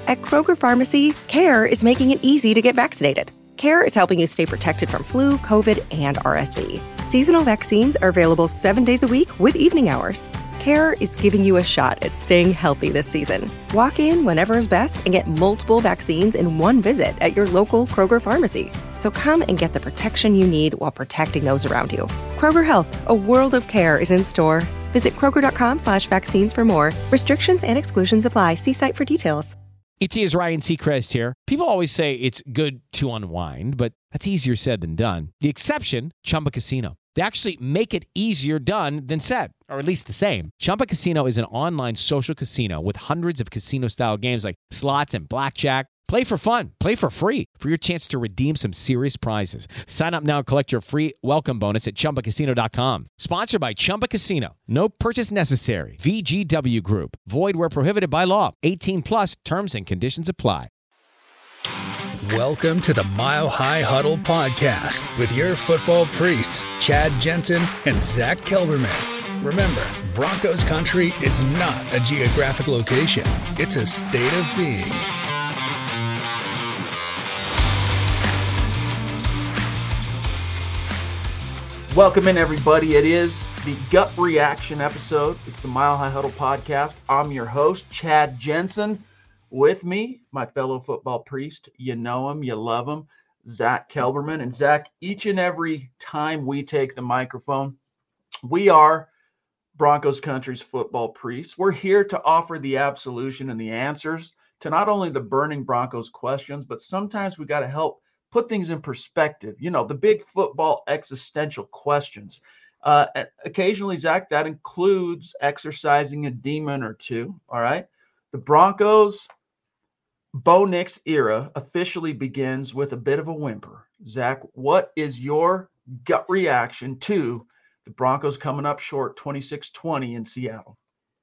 At Kroger Pharmacy, CARE is making it easy to get vaccinated. CARE is helping you stay protected from flu, COVID, and RSV. Seasonal vaccines are available 7 days a week with evening hours. CARE is giving you a shot at staying healthy this season. Walk in whenever is best and get multiple vaccines in one visit at your local Kroger Pharmacy. So come and get the protection you need while protecting those around you. Kroger Health, a world of care is in store. Visit Kroger.com/vaccines for more. Restrictions and exclusions apply. See site for details. It is Ryan Seacrest here. People always say it's good to unwind, but that's easier said than done. The exception, Chumba Casino. They actually make it easier done than said, or at least the same. Chumba Casino is an online social casino with hundreds of casino-style games like slots and blackjack. Play for fun. Play for free for your chance to redeem some serious prizes. Sign up now and collect your free welcome bonus at ChumbaCasino.com. Sponsored by Chumba Casino. No purchase necessary. VGW Group. Void where prohibited by law. 18 plus terms and conditions apply. Welcome to the Mile High Huddle podcast with your football priests, Chad Jensen and Zach Kelberman. Remember, Broncos country is not a geographic location. It's a state of being. Welcome in, everybody. It is the Gut Reaction episode. It's the Mile High Huddle podcast. I'm your host, Chad Jensen. With me, my fellow football priest. You know him, you love him, Zach Kelberman. And Zach, each and every time we take the microphone, we are Broncos country's football priests. We're here to offer the absolution and the answers to not only the burning Broncos questions, but sometimes we got to help put things in perspective. You know, the big football existential questions. Occasionally, Zach, that includes exercising a demon or two, all right? The Broncos' Bo Nix era officially begins with a bit of a whimper. Zach, what is your gut reaction to the Broncos coming up short 26-20 in Seattle?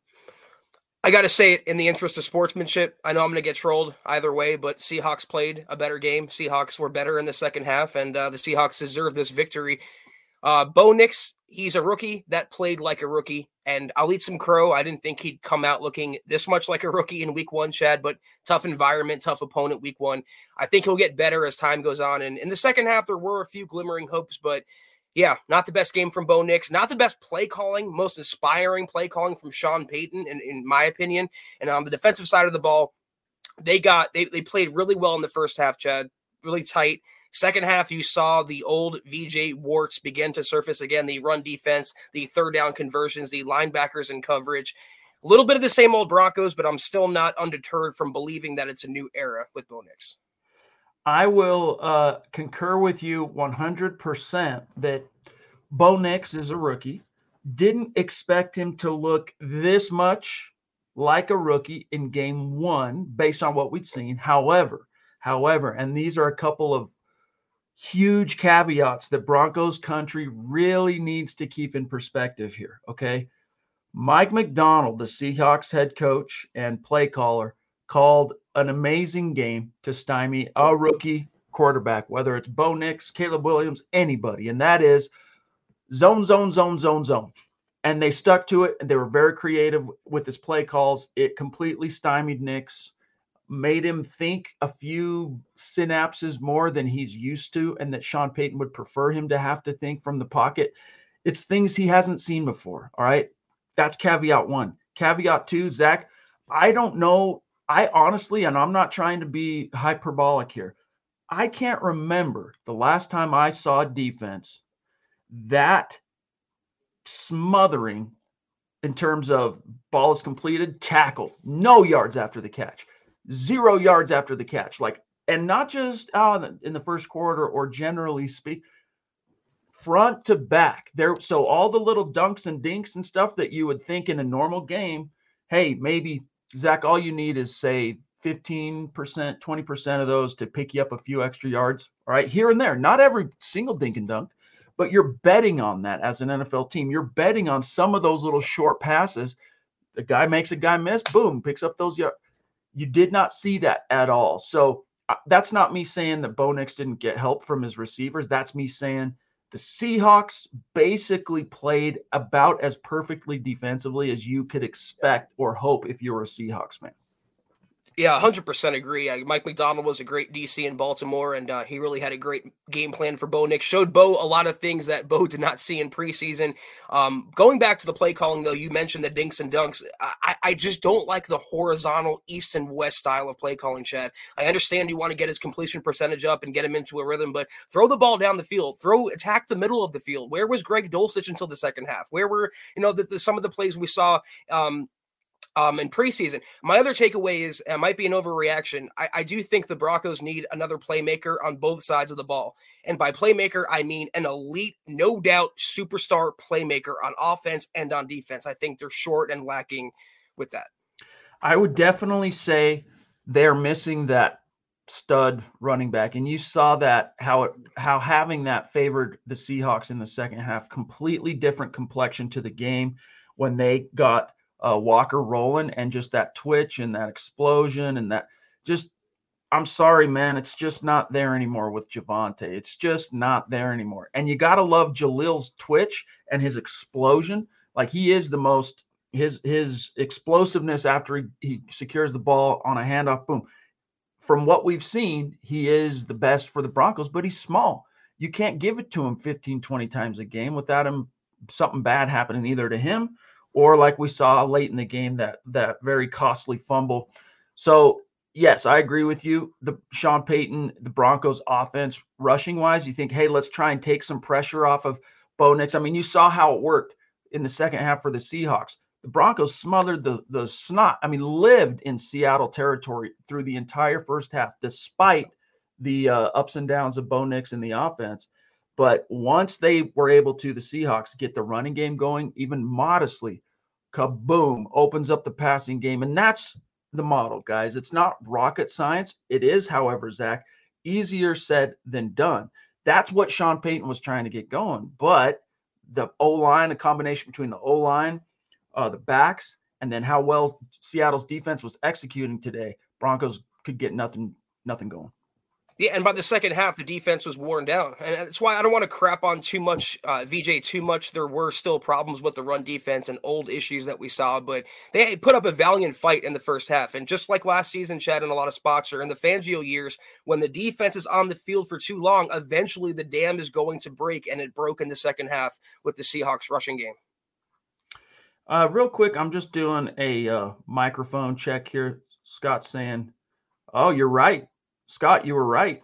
I got to say it in the interest of sportsmanship. I know I'm going to get trolled either way, but Seahawks played a better game. Seahawks were better in the second half, and the Seahawks deserve this victory. Bo Nix, he's a rookie that played like a rookie, and I'll eat some crow. I didn't think he'd come out looking this much like a rookie in week one, Chad, but tough environment, tough opponent week one. I think he'll get better as time goes on, and in the second half, there were a few glimmering hopes, but yeah, not the best game from Bo Nix, not the best play calling, most inspiring play calling from Sean Payton, in my opinion. And on the defensive side of the ball, they played really well in the first half, Chad, really tight. Second half, you saw the old VJ warts begin to surface again, the run defense, the third down conversions, the linebackers in coverage. A little bit of the same old Broncos, but I'm still not undeterred from believing that it's a new era with Bo Nix. I will concur with you 100% that Bo Nix is a rookie. Didn't expect him to look this much like a rookie in game one based on what we'd seen. However, and these are a couple of huge caveats that Broncos country really needs to keep in perspective here, okay? Mike Macdonald, the Seahawks head coach and play caller, called an amazing game to stymie a rookie quarterback, whether it's Bo Nix, Caleb Williams, anybody, and that is zone, zone, zone, zone, zone. And they stuck to it, and they were very creative with his play calls. It completely stymied Nix, made him think a few synapses more than he's used to, and that Sean Payton would prefer him to have to think from the pocket. It's things he hasn't seen before, all right? That's caveat one. Caveat two, Zach, I don't know. I honestly, and I'm not trying to be hyperbolic here, I can't remember the last time I saw a defense that smothering in terms of ball is completed, tackled, no yards after the catch, 0 yards after the catch. Like, and not just in the first quarter or generally speak, front to back there. So all the little dunks and dinks and stuff that you would think in a normal game, hey, maybe Zach, all you need is say 15%, 20% of those to pick you up a few extra yards. All right. Here and there, not every single dink and dunk, but you're betting on that as an NFL team. You're betting on some of those little short passes. The guy makes a guy miss, boom, picks up those yards. You did not see that at all. So that's not me saying that Bo Nix didn't get help from his receivers. That's me saying the Seahawks basically played about as perfectly defensively as you could expect or hope if you were a Seahawks fan. Yeah, 100% agree. Mike Macdonald was a great DC in Baltimore, and he really had a great game plan for Bo Nix. Showed Bo a lot of things that Bo did not see in preseason. Going back to the play calling, though, you mentioned the dinks and dunks. I just don't like the horizontal east and west style of play calling, Chad. I understand you want to get his completion percentage up and get him into a rhythm, but throw the ball down the field. Attack the middle of the field. Where was Greg Dulcich until the second half? Where were, some of the plays we saw in preseason? My other takeaway is, it might be an overreaction, I do think the Broncos need another playmaker on both sides of the ball. And by playmaker, I mean an elite, no doubt, superstar playmaker on offense and on defense. I think they're short and lacking with that. I would definitely say they're missing that stud running back. And you saw that, how having that favored the Seahawks in the second half. Completely different complexion to the game when they got Walker rolling, and just that twitch and that explosion and that just, I'm sorry, man, it's just not there anymore with Javonte. It's just not there anymore. And you got to love Jalil's twitch and his explosion. Like, he is the most, his explosiveness after he secures the ball on a handoff, boom. From what we've seen, he is the best for the Broncos, but he's small. You can't give it to him 15, 20 times a game without him, something bad happening either to him or, like we saw late in the game, that very costly fumble. So, yes, I agree with you. The Sean Payton, the Broncos offense, rushing-wise, you think, hey, let's try and take some pressure off of Bo Nix. I mean, you saw how it worked in the second half for the Seahawks. The Broncos smothered the snot. I mean, lived in Seattle territory through the entire first half, despite the ups and downs of Bo Nix in the offense. But once they were able to, the Seahawks, get the running game going, even modestly, kaboom, opens up the passing game. And that's the model, guys. It's not rocket science. It is, however, Zach, easier said than done. That's what Sean Payton was trying to get going. But the O-line, a combination between the O-line, the backs, and then how well Seattle's defense was executing today, Broncos could get nothing going. Yeah, and by the second half, the defense was worn down. And that's why I don't want to crap on too much, VJ too much. There were still problems with the run defense and old issues that we saw, but they put up a valiant fight in the first half. And just like last season, Chad, in a lot of spots, or in the Fangio years, when the defense is on the field for too long, eventually the dam is going to break, and it broke in the second half with the Seahawks rushing game. Real quick, I'm just doing a microphone check here. Scott's saying, oh, you're right. Scott, you were right.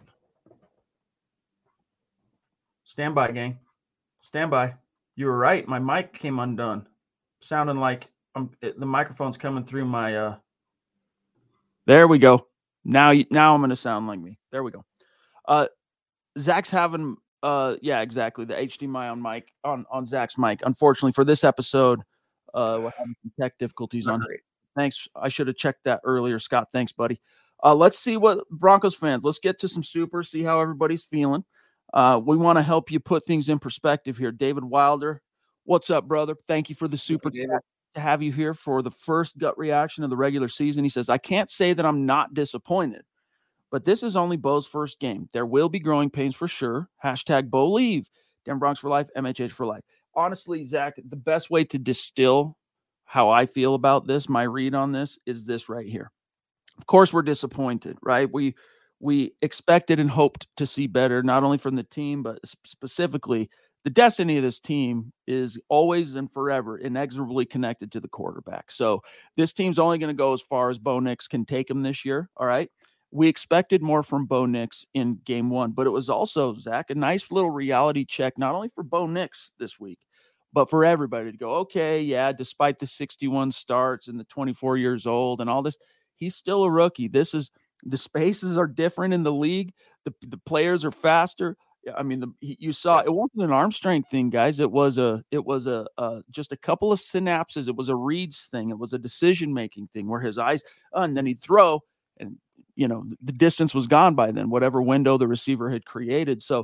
Stand by, gang. Stand by. You were right. My mic came undone. Sounding like the microphone's coming through my There we go. Now I'm going to sound like me. There we go. Zach's having yeah, exactly, the HDMI on mic on Zach's mic. Unfortunately for this episode, we're having some tech difficulties on it. Thanks. I should have checked that earlier, Scott. Thanks, buddy. Let's see what Broncos fans, let's get to some super, see how everybody's feeling. We want to help you put things in perspective here. David Wilder, what's up, brother? Thank you for the super to have you here for the first gut reaction of the regular season. He says, I can't say that I'm not disappointed, but this is only Bo's first game. There will be growing pains for sure. Hashtag Bo leave. Denver Bronx for life, MHH for life. Honestly, Zach, the best way to distill how I feel about this, my read on this, is this right here. Of course, we're disappointed, right? We expected and hoped to see better, not only from the team, but specifically the destiny of this team is always and forever inexorably connected to the quarterback. So this team's only going to go as far as Bo Nix can take them this year, all right? We expected more from Bo Nix in game one, but it was also, Zach, a nice little reality check, not only for Bo Nix this week, but for everybody to go, okay, yeah, despite the 61 starts and the 24 years old and all this, he's still a rookie. The spaces are different in the league. The players are faster. I mean, you saw it wasn't an arm strength thing, guys. It was just a couple of synapses. It was a reads thing. It was a decision-making thing where his eyes, and then he'd throw, and the distance was gone by then, whatever window the receiver had created. So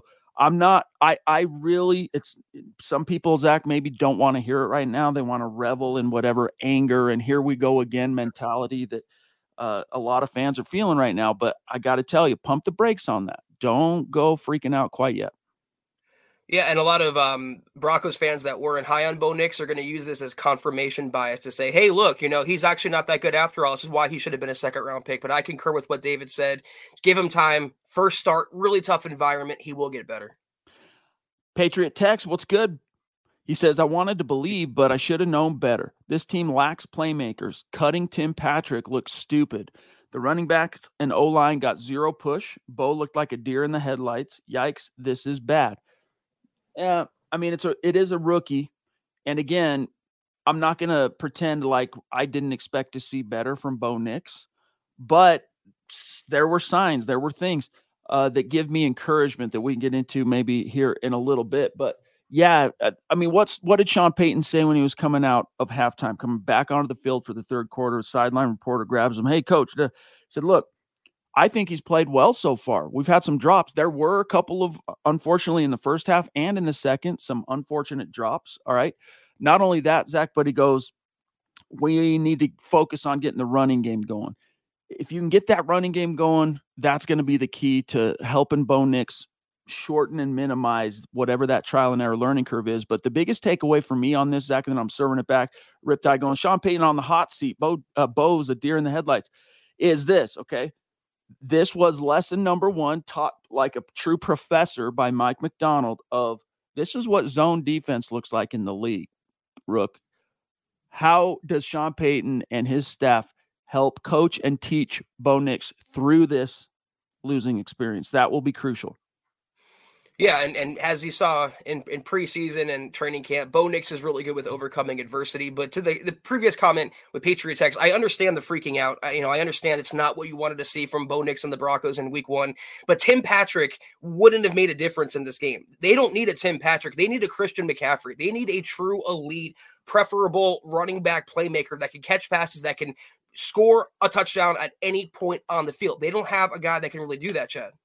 it's some people, Zach, maybe don't want to hear it right now. They want to revel in whatever anger and here we go again mentality that a lot of fans are feeling right now. But I got to tell you, pump the brakes on that. Don't go freaking out quite yet. Yeah, and a lot of Broncos fans that weren't high on Bo Nix are going to use this as confirmation bias to say, hey, look, he's actually not that good after all. This is why he should have been a second-round pick. But I concur with what David said. Give him time. First start, really tough environment. He will get better. Patriot Tex, what's good? He says, I wanted to believe, but I should have known better. This team lacks playmakers. Cutting Tim Patrick looks stupid. The running backs and O-line got zero push. Bo looked like a deer in the headlights. Yikes, this is bad. I mean, it is a rookie. And again, I'm not going to pretend like I didn't expect to see better from Bo Nix, but there were signs, there were things that give me encouragement that we can get into maybe here in a little bit. But yeah, I mean, what did Sean Payton say when he was coming out of halftime, coming back onto the field for the third quarter? A sideline reporter grabs him. Hey, coach, said, look, I think he's played well so far. We've had some drops. There were a couple of, unfortunately, in the first half and in the second, some unfortunate drops. All right. Not only that, Zach, but he goes, we need to focus on getting the running game going. If you can get that running game going, that's going to be the key to helping Bo Nix shorten and minimize whatever that trial and error learning curve is. But the biggest takeaway for me on this, Zach, and then I'm serving it back, Riptide going, Sean Payton on the hot seat, Bo's a deer in the headlights, is this, okay? This was lesson number one, taught like a true professor by Mike McDonald, of this is what zone defense looks like in the league, Rook. How does Sean Payton and his staff help coach and teach Bo Nix through this losing experience? That will be crucial. Yeah, and as you saw in preseason and training camp, Bo Nix is really good with overcoming adversity. But to the previous comment with Patriot Tex, I understand the freaking out. I understand it's not what you wanted to see from Bo Nix and the Broncos in week one. But Tim Patrick wouldn't have made a difference in this game. They don't need a Tim Patrick. They need a Christian McCaffrey. They need a true elite, preferable running back playmaker that can catch passes, that can score a touchdown at any point on the field. They don't have a guy that can really do that, Chad.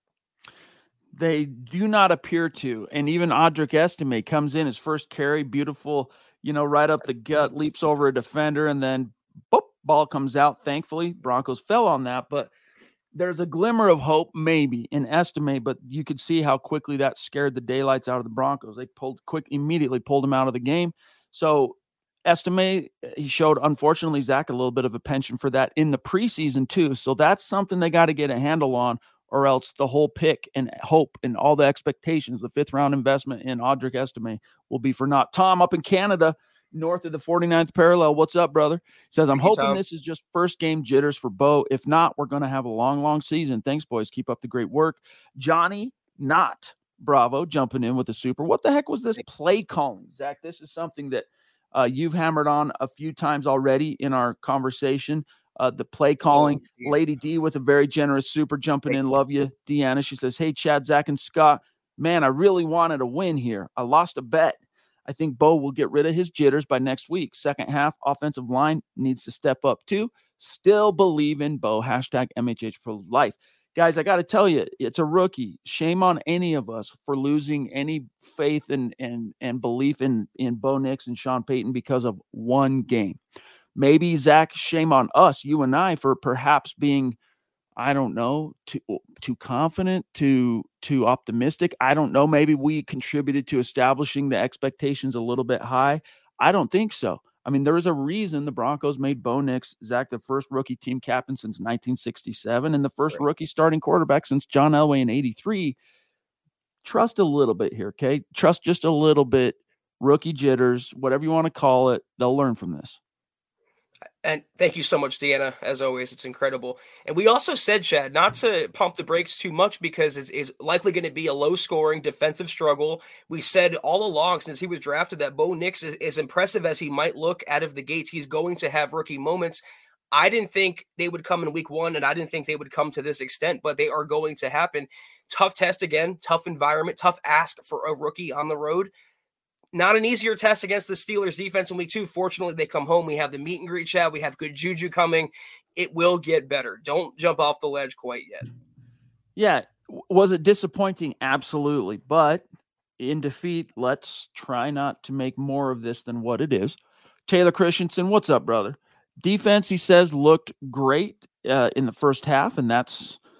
They do not appear to. And even Audric Estime comes in his first carry, beautiful, right up the gut, leaps over a defender, and then boop, ball comes out. Thankfully, Broncos fell on that. But there's a glimmer of hope maybe in Estime, but you could see how quickly that scared the daylights out of the Broncos. They immediately pulled him out of the game. So Estime, he showed, unfortunately, Zach, a little bit of a penchant for that in the preseason too. So that's something they got to get a handle on, or else the whole pick and hope and all the expectations, the fifth-round investment in Audric Estime will be for naught. Tom up in Canada, north of the 49th parallel. What's up, brother? Says, I'm hoping this is just first-game jitters for Bo. If not, we're going to have a long, long season. Thanks, boys. Keep up the great work. Johnny Not Bravo jumping in with the super. What the heck was this play calling, Zach? This is something that you've hammered on a few times already in our conversation. The play calling, Lady D with a very generous super jumping in. Love you, Deanna. She says, hey, Chad, Zach, and Scott, man, I really wanted a win here. I lost a bet. I think Bo will get rid of his jitters by next week. Second half, offensive line needs to step up too. Still believe in Bo. Hashtag MHH for life. Guys, I got to tell you, it's a rookie. Shame on any of us for losing any faith and belief in Bo Nix and Sean Payton because of one game. Maybe, Zach, shame on us, you and I, for perhaps being, I don't know, too confident, too optimistic. I don't know. Maybe we contributed to establishing the expectations a little bit high. I don't think so. I mean, there is a reason the Broncos made Bo Nix, Zach, the first rookie team captain since 1967 and the first rookie starting quarterback since John Elway in 83. Trust a little bit here, okay? Trust just a little bit. Rookie jitters, whatever you want to call it, they'll learn from this. And thank you so much, Deanna. As always, it's incredible. And we also said, Chad, not to pump the brakes too much because it's likely going to be a low-scoring defensive struggle. We said all along since he was drafted that Bo Nix, is impressive as he might look out of the gates, he's going to have rookie moments. I didn't think they would come in week one, and I didn't think they would come to this extent, but they are going to happen. Tough test again, tough environment, tough ask for a rookie on the road. Not an easier test against the Steelers defense in week two. Fortunately, they come home. We have the meet and greet, Chad. We have good juju coming. It will get better. Don't jump off the ledge quite yet. Yeah. Was it disappointing? Absolutely. But in defeat, let's try not to make more of this than what it is. Taylor Christensen, what's up, brother? Defense, he says, looked great in the first half, and that's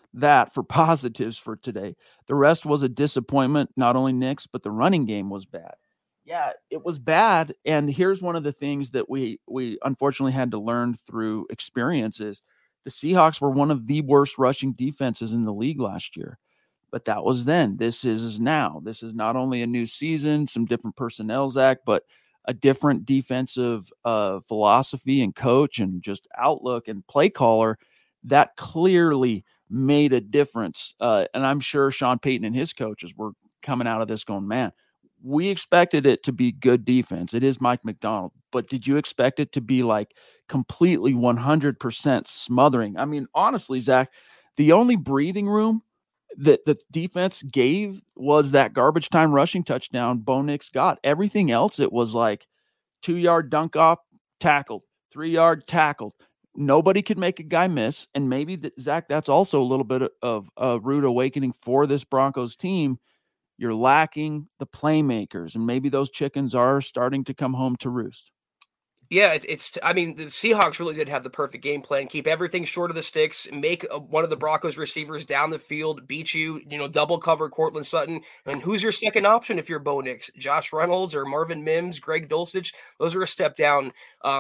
that for positives for today. The rest was a disappointment. Not only Knicks, but the running game was bad. Yeah, it was bad. And here's one of the things that we unfortunately had to learn through experiences. The Seahawks were one of the worst rushing defenses in the league last year. But that was then. This is now. This is not only a new season, some different personnel, Zach, but a different defensive philosophy and coach and just outlook and play caller that clearly made a difference. And I'm sure Sean Payton and his coaches were coming out of this going, man, we expected it to be good defense. It is Mike Macdonald, but did you expect it to be like completely 100% smothering? I mean, honestly, Zach, the only breathing room that the defense gave was that garbage time rushing touchdown Bo Nix got. Everything else, it was like 2-yard dunk off, tackled, 3-yard tackled. Nobody could make a guy miss. And maybe, Zach, that's also a little bit of a rude awakening for this Broncos team. You're lacking the playmakers, and maybe those chickens are starting to come home to roost. Yeah, I mean, the Seahawks really did have the perfect game plan. Keep everything short of the sticks, make one of the Broncos receivers down the field, beat you, double cover Courtland Sutton. And who's your second option if you're Bo Nix? Josh Reynolds or Marvin Mims, Greg Dulcich? Those are a step down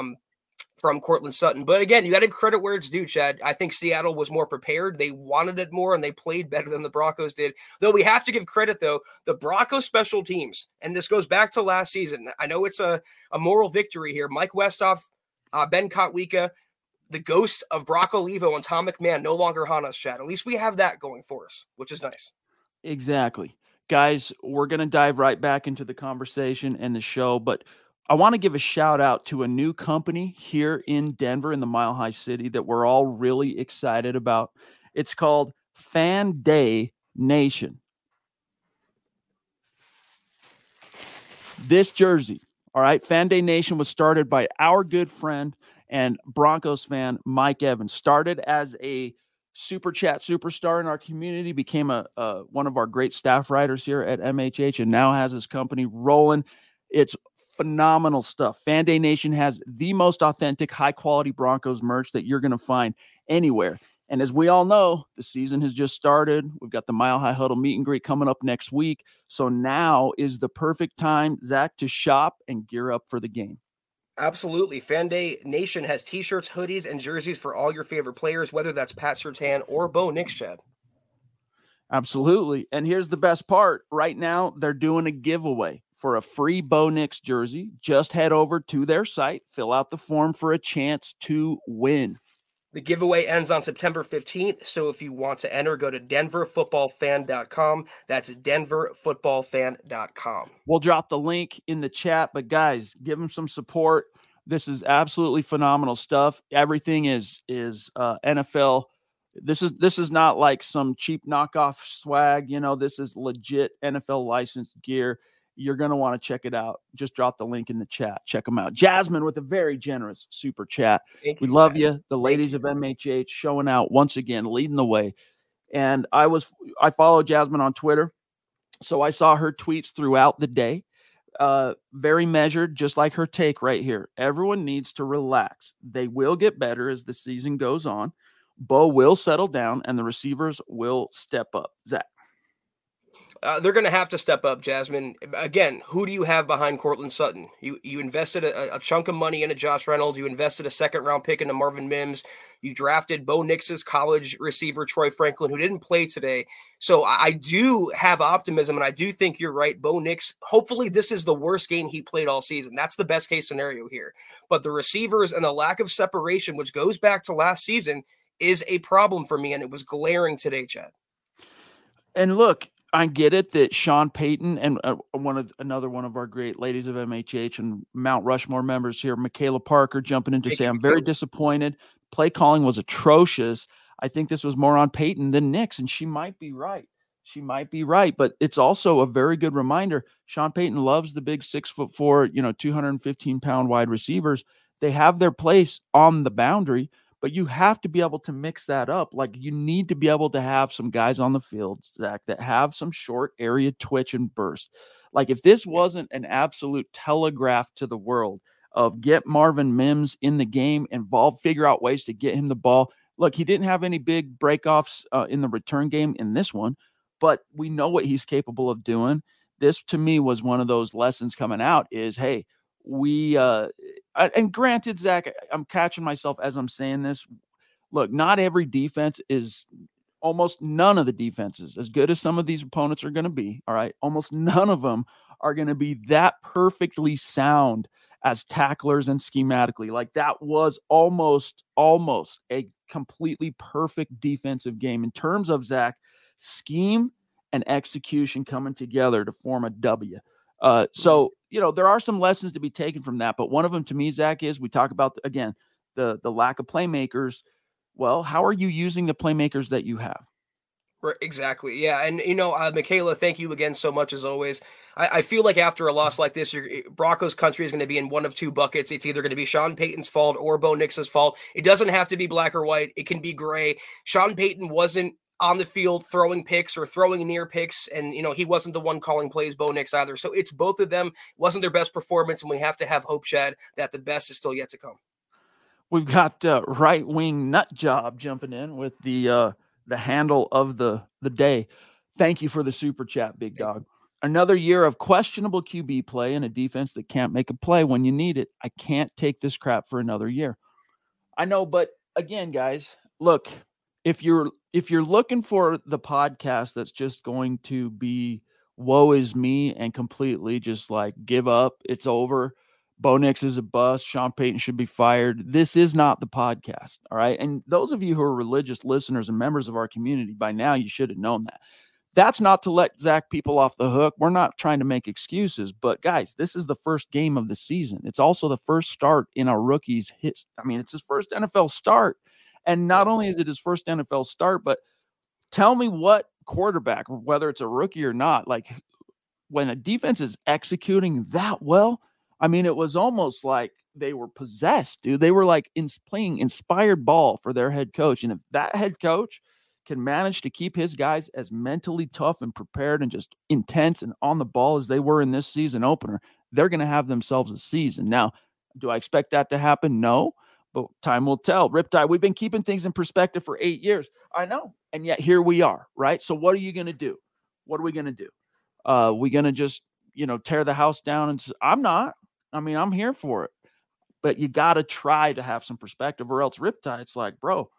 from Courtland Sutton. But again, you got to credit where it's due, Chad. I think Seattle was more prepared. They wanted it more, and they played better than the Broncos did. Though we have to give credit, though, the Broncos special teams, and this goes back to last season. I know it's a moral victory here. Mike Westhoff, Ben Kotwika, the ghost of Brock Olivo and Tom McMahon no longer haunt us, Chad. At least we have that going for us, which is nice. Exactly. Guys, we're going to dive right back into the conversation and the show, but I want to give a shout out to a new company here in Denver, in the Mile High City, that we're all really excited about. It's called Fan Day Nation. This jersey, all right, Fan Day Nation was started by our good friend and Broncos fan, Mike Evans. Started as a Super Chat superstar in our community, became one of our great staff writers here at MHH, and now has his company rolling. It's phenomenal stuff. Fan Day Nation has the most authentic, high-quality Broncos merch that you're going to find anywhere. And as we all know, the season has just started. We've got the Mile High Huddle meet and greet coming up next week. So now is the perfect time, Zach, to shop and gear up for the game. Absolutely. Fan Day Nation has T-shirts, hoodies, and jerseys for all your favorite players, whether that's Pat Surtain or Bo Nix, Chad. Absolutely. And here's the best part. Right now, they're doing a giveaway for a free Bo Nix jersey. Just head over to their site, fill out the form for a chance to win. The giveaway ends on September 15th, so if you want to enter, go to denverfootballfan.com. That's denverfootballfan.com. We'll drop the link in the chat, but guys, give them some support. This is absolutely phenomenal stuff. Everything is NFL. This is not like some cheap knockoff swag. This is legit NFL licensed gear. You're going to want to check it out. Just drop the link in the chat. Check them out. Jasmine with a very generous super chat. We love you. The ladies of MHH showing out once again, leading the way. And I follow Jasmine on Twitter, so I saw her tweets throughout the day. Very measured, just like her take right here. Everyone needs to relax. They will get better as the season goes on. Bo will settle down, and the receivers will step up. Zach. They're going to have to step up, Jasmine. Again, who do you have behind Courtland Sutton? You invested a chunk of money into Josh Reynolds. You invested a second-round pick into Marvin Mims. You drafted Bo Nix's college receiver, Troy Franklin, who didn't play today. So I do have optimism, and I do think you're right. Bo Nix, hopefully this is the worst game he played all season. That's the best-case scenario here. But the receivers and the lack of separation, which goes back to last season, is a problem for me, and it was glaring today, Chad. And look, I get it that Sean Payton and another one of our great ladies of MHH and Mount Rushmore members here, Michaela Parker, jumping in to say, I'm very disappointed. Play calling was atrocious. I think this was more on Payton than Nix, and she might be right. But it's also a very good reminder. Sean Payton loves the big 6'4", 215-pound wide receivers. They have their place on the boundary, but you have to be able to mix that up. Like, you need to be able to have some guys on the field, Zach, that have some short area twitch and burst. Like, if this wasn't an absolute telegraph to the world of get Marvin Mims in the game, involved, figure out ways to get him the ball, look, he didn't have any big breakoffs in the return game in this one, but we know what he's capable of doing. This, to me, was one of those lessons coming out is, hey, and granted, Zach, I'm catching myself as I'm saying this. Look, not every defense is, almost none of the defenses, as good as some of these opponents are going to be, all right, almost none of them are going to be that perfectly sound as tacklers and schematically. Like, that was almost a completely perfect defensive game in terms of, Zach, scheme and execution coming together to form a W. So, there are some lessons to be taken from that, but one of them to me, Zach, is we talk about, again, the lack of playmakers. Well, how are you using the playmakers that you have? Right, exactly. Yeah. And, Michaela, thank you again so much as always. I feel like after a loss like this, Broncos country is going to be in one of two buckets. It's either going to be Sean Payton's fault or Bo Nix's fault. It doesn't have to be black or white. It can be gray. Sean Payton wasn't on the field throwing picks or throwing near picks, and, he wasn't the one calling plays, Bo Nix either. So it's both of them. It wasn't their best performance, and we have to have hope, Chad, that the best is still yet to come. We've got right-wing nut job jumping in with the handle of the day. Thank you for the super chat, big dog. Another year of questionable QB play and a defense that can't make a play when you need it. I can't take this crap for another year. I know, but again, guys, look, if you're looking for the podcast that's just going to be woe is me and completely just like give up, it's over, Bo Nix is a bust, Sean Payton should be fired, this is not the podcast, all right? And those of you who are religious listeners and members of our community, by now you should have known that. That's not to let Zach people off the hook. We're not trying to make excuses, but guys, this is the first game of the season. It's also the first start in our rookie's hits. I mean, it's his first NFL start. And not only is it his first NFL start, but tell me what quarterback, whether it's a rookie or not, like when a defense is executing that well, I mean, it was almost like they were possessed, dude. They were like playing inspired ball for their head coach. And if that head coach can manage to keep his guys as mentally tough and prepared and just intense and on the ball as they were in this season opener, they're going to have themselves a season. Now, do I expect that to happen? No, but time will tell. Riptide, we've been keeping things in perspective for 8 years. I know. And yet here we are, right? So what are you going to do? What are we going to do? We going to just, tear the house down? And I'm not. I mean, I'm here for it. But you got to try to have some perspective, or else Riptide, it's like, bro,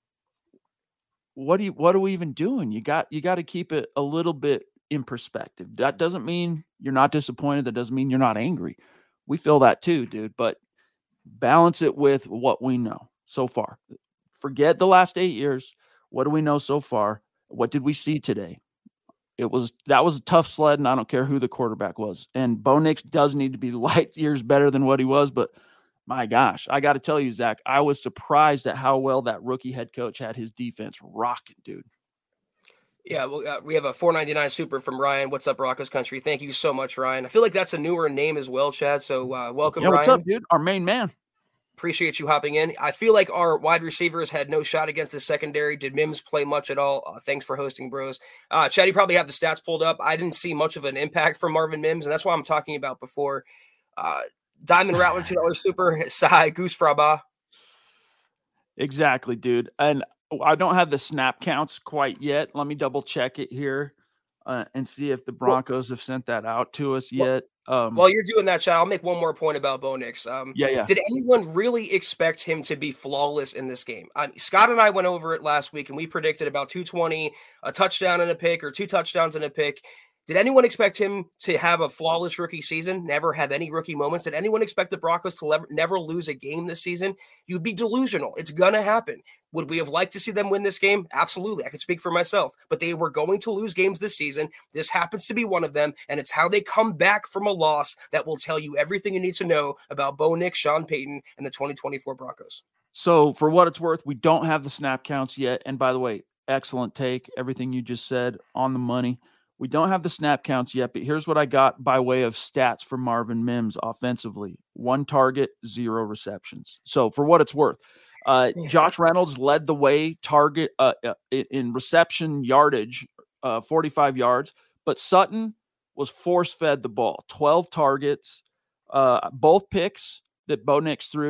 what are we even doing? You got to keep it a little bit in perspective. That doesn't mean you're not disappointed. That doesn't mean you're not angry. We feel that too, dude. But balance it with what we know so far. Forget the last 8 years. What do we know so far? What did we see today? That was a tough sled, and I don't care who the quarterback was. And Bo Nix does need to be light years better than what he was, but my gosh, I got to tell you, Zach, I was surprised at how well that rookie head coach had his defense rocking, dude. Yeah, well, we have a $4.99 super from Ryan. What's up, Broncos country? Thank you so much, Ryan. I feel like that's a newer name as well, Chad. So welcome, Ryan. What's up, dude? Our main man. Appreciate you hopping in. I feel like our wide receivers had no shot against the secondary. Did Mims play much at all? Thanks for hosting, bros. Chad, you probably have the stats pulled up. I didn't see much of an impact from Marvin Mims, and that's what I'm talking about before. Diamond Rattler, $2 super. Sai, Goose Fraba. Exactly, dude. And I don't have the snap counts quite yet. Let me double check it here and see if the Broncos have sent that out to us yet. While you're doing that, Chad, I'll make one more point about Bo Nix. Yeah. Did anyone really expect him to be flawless in this game? Scott and I went over it last week, and we predicted about 220, a touchdown and a pick, or 2 touchdowns and a pick. Did anyone expect him to have a flawless rookie season, never have any rookie moments? Did anyone expect the Broncos to never lose a game this season? You'd be delusional. It's going to happen. Would we have liked to see them win this game? Absolutely. I could speak for myself. But they were going to lose games this season. This happens to be one of them, and it's how they come back from a loss that will tell you everything you need to know about Bo Nix, Sean Payton, and the 2024 Broncos. So for what it's worth, we don't have the snap counts yet. And by the way, excellent take. Everything you just said on the money. We don't have the snap counts yet, but here's what I got by way of stats for Marvin Mims offensively. 1 target, 0 receptions. So for what it's worth, Josh Reynolds led the way target in reception yardage, 45 yards, but Sutton was force-fed the ball. 12 targets. Both picks that Bo Nix threw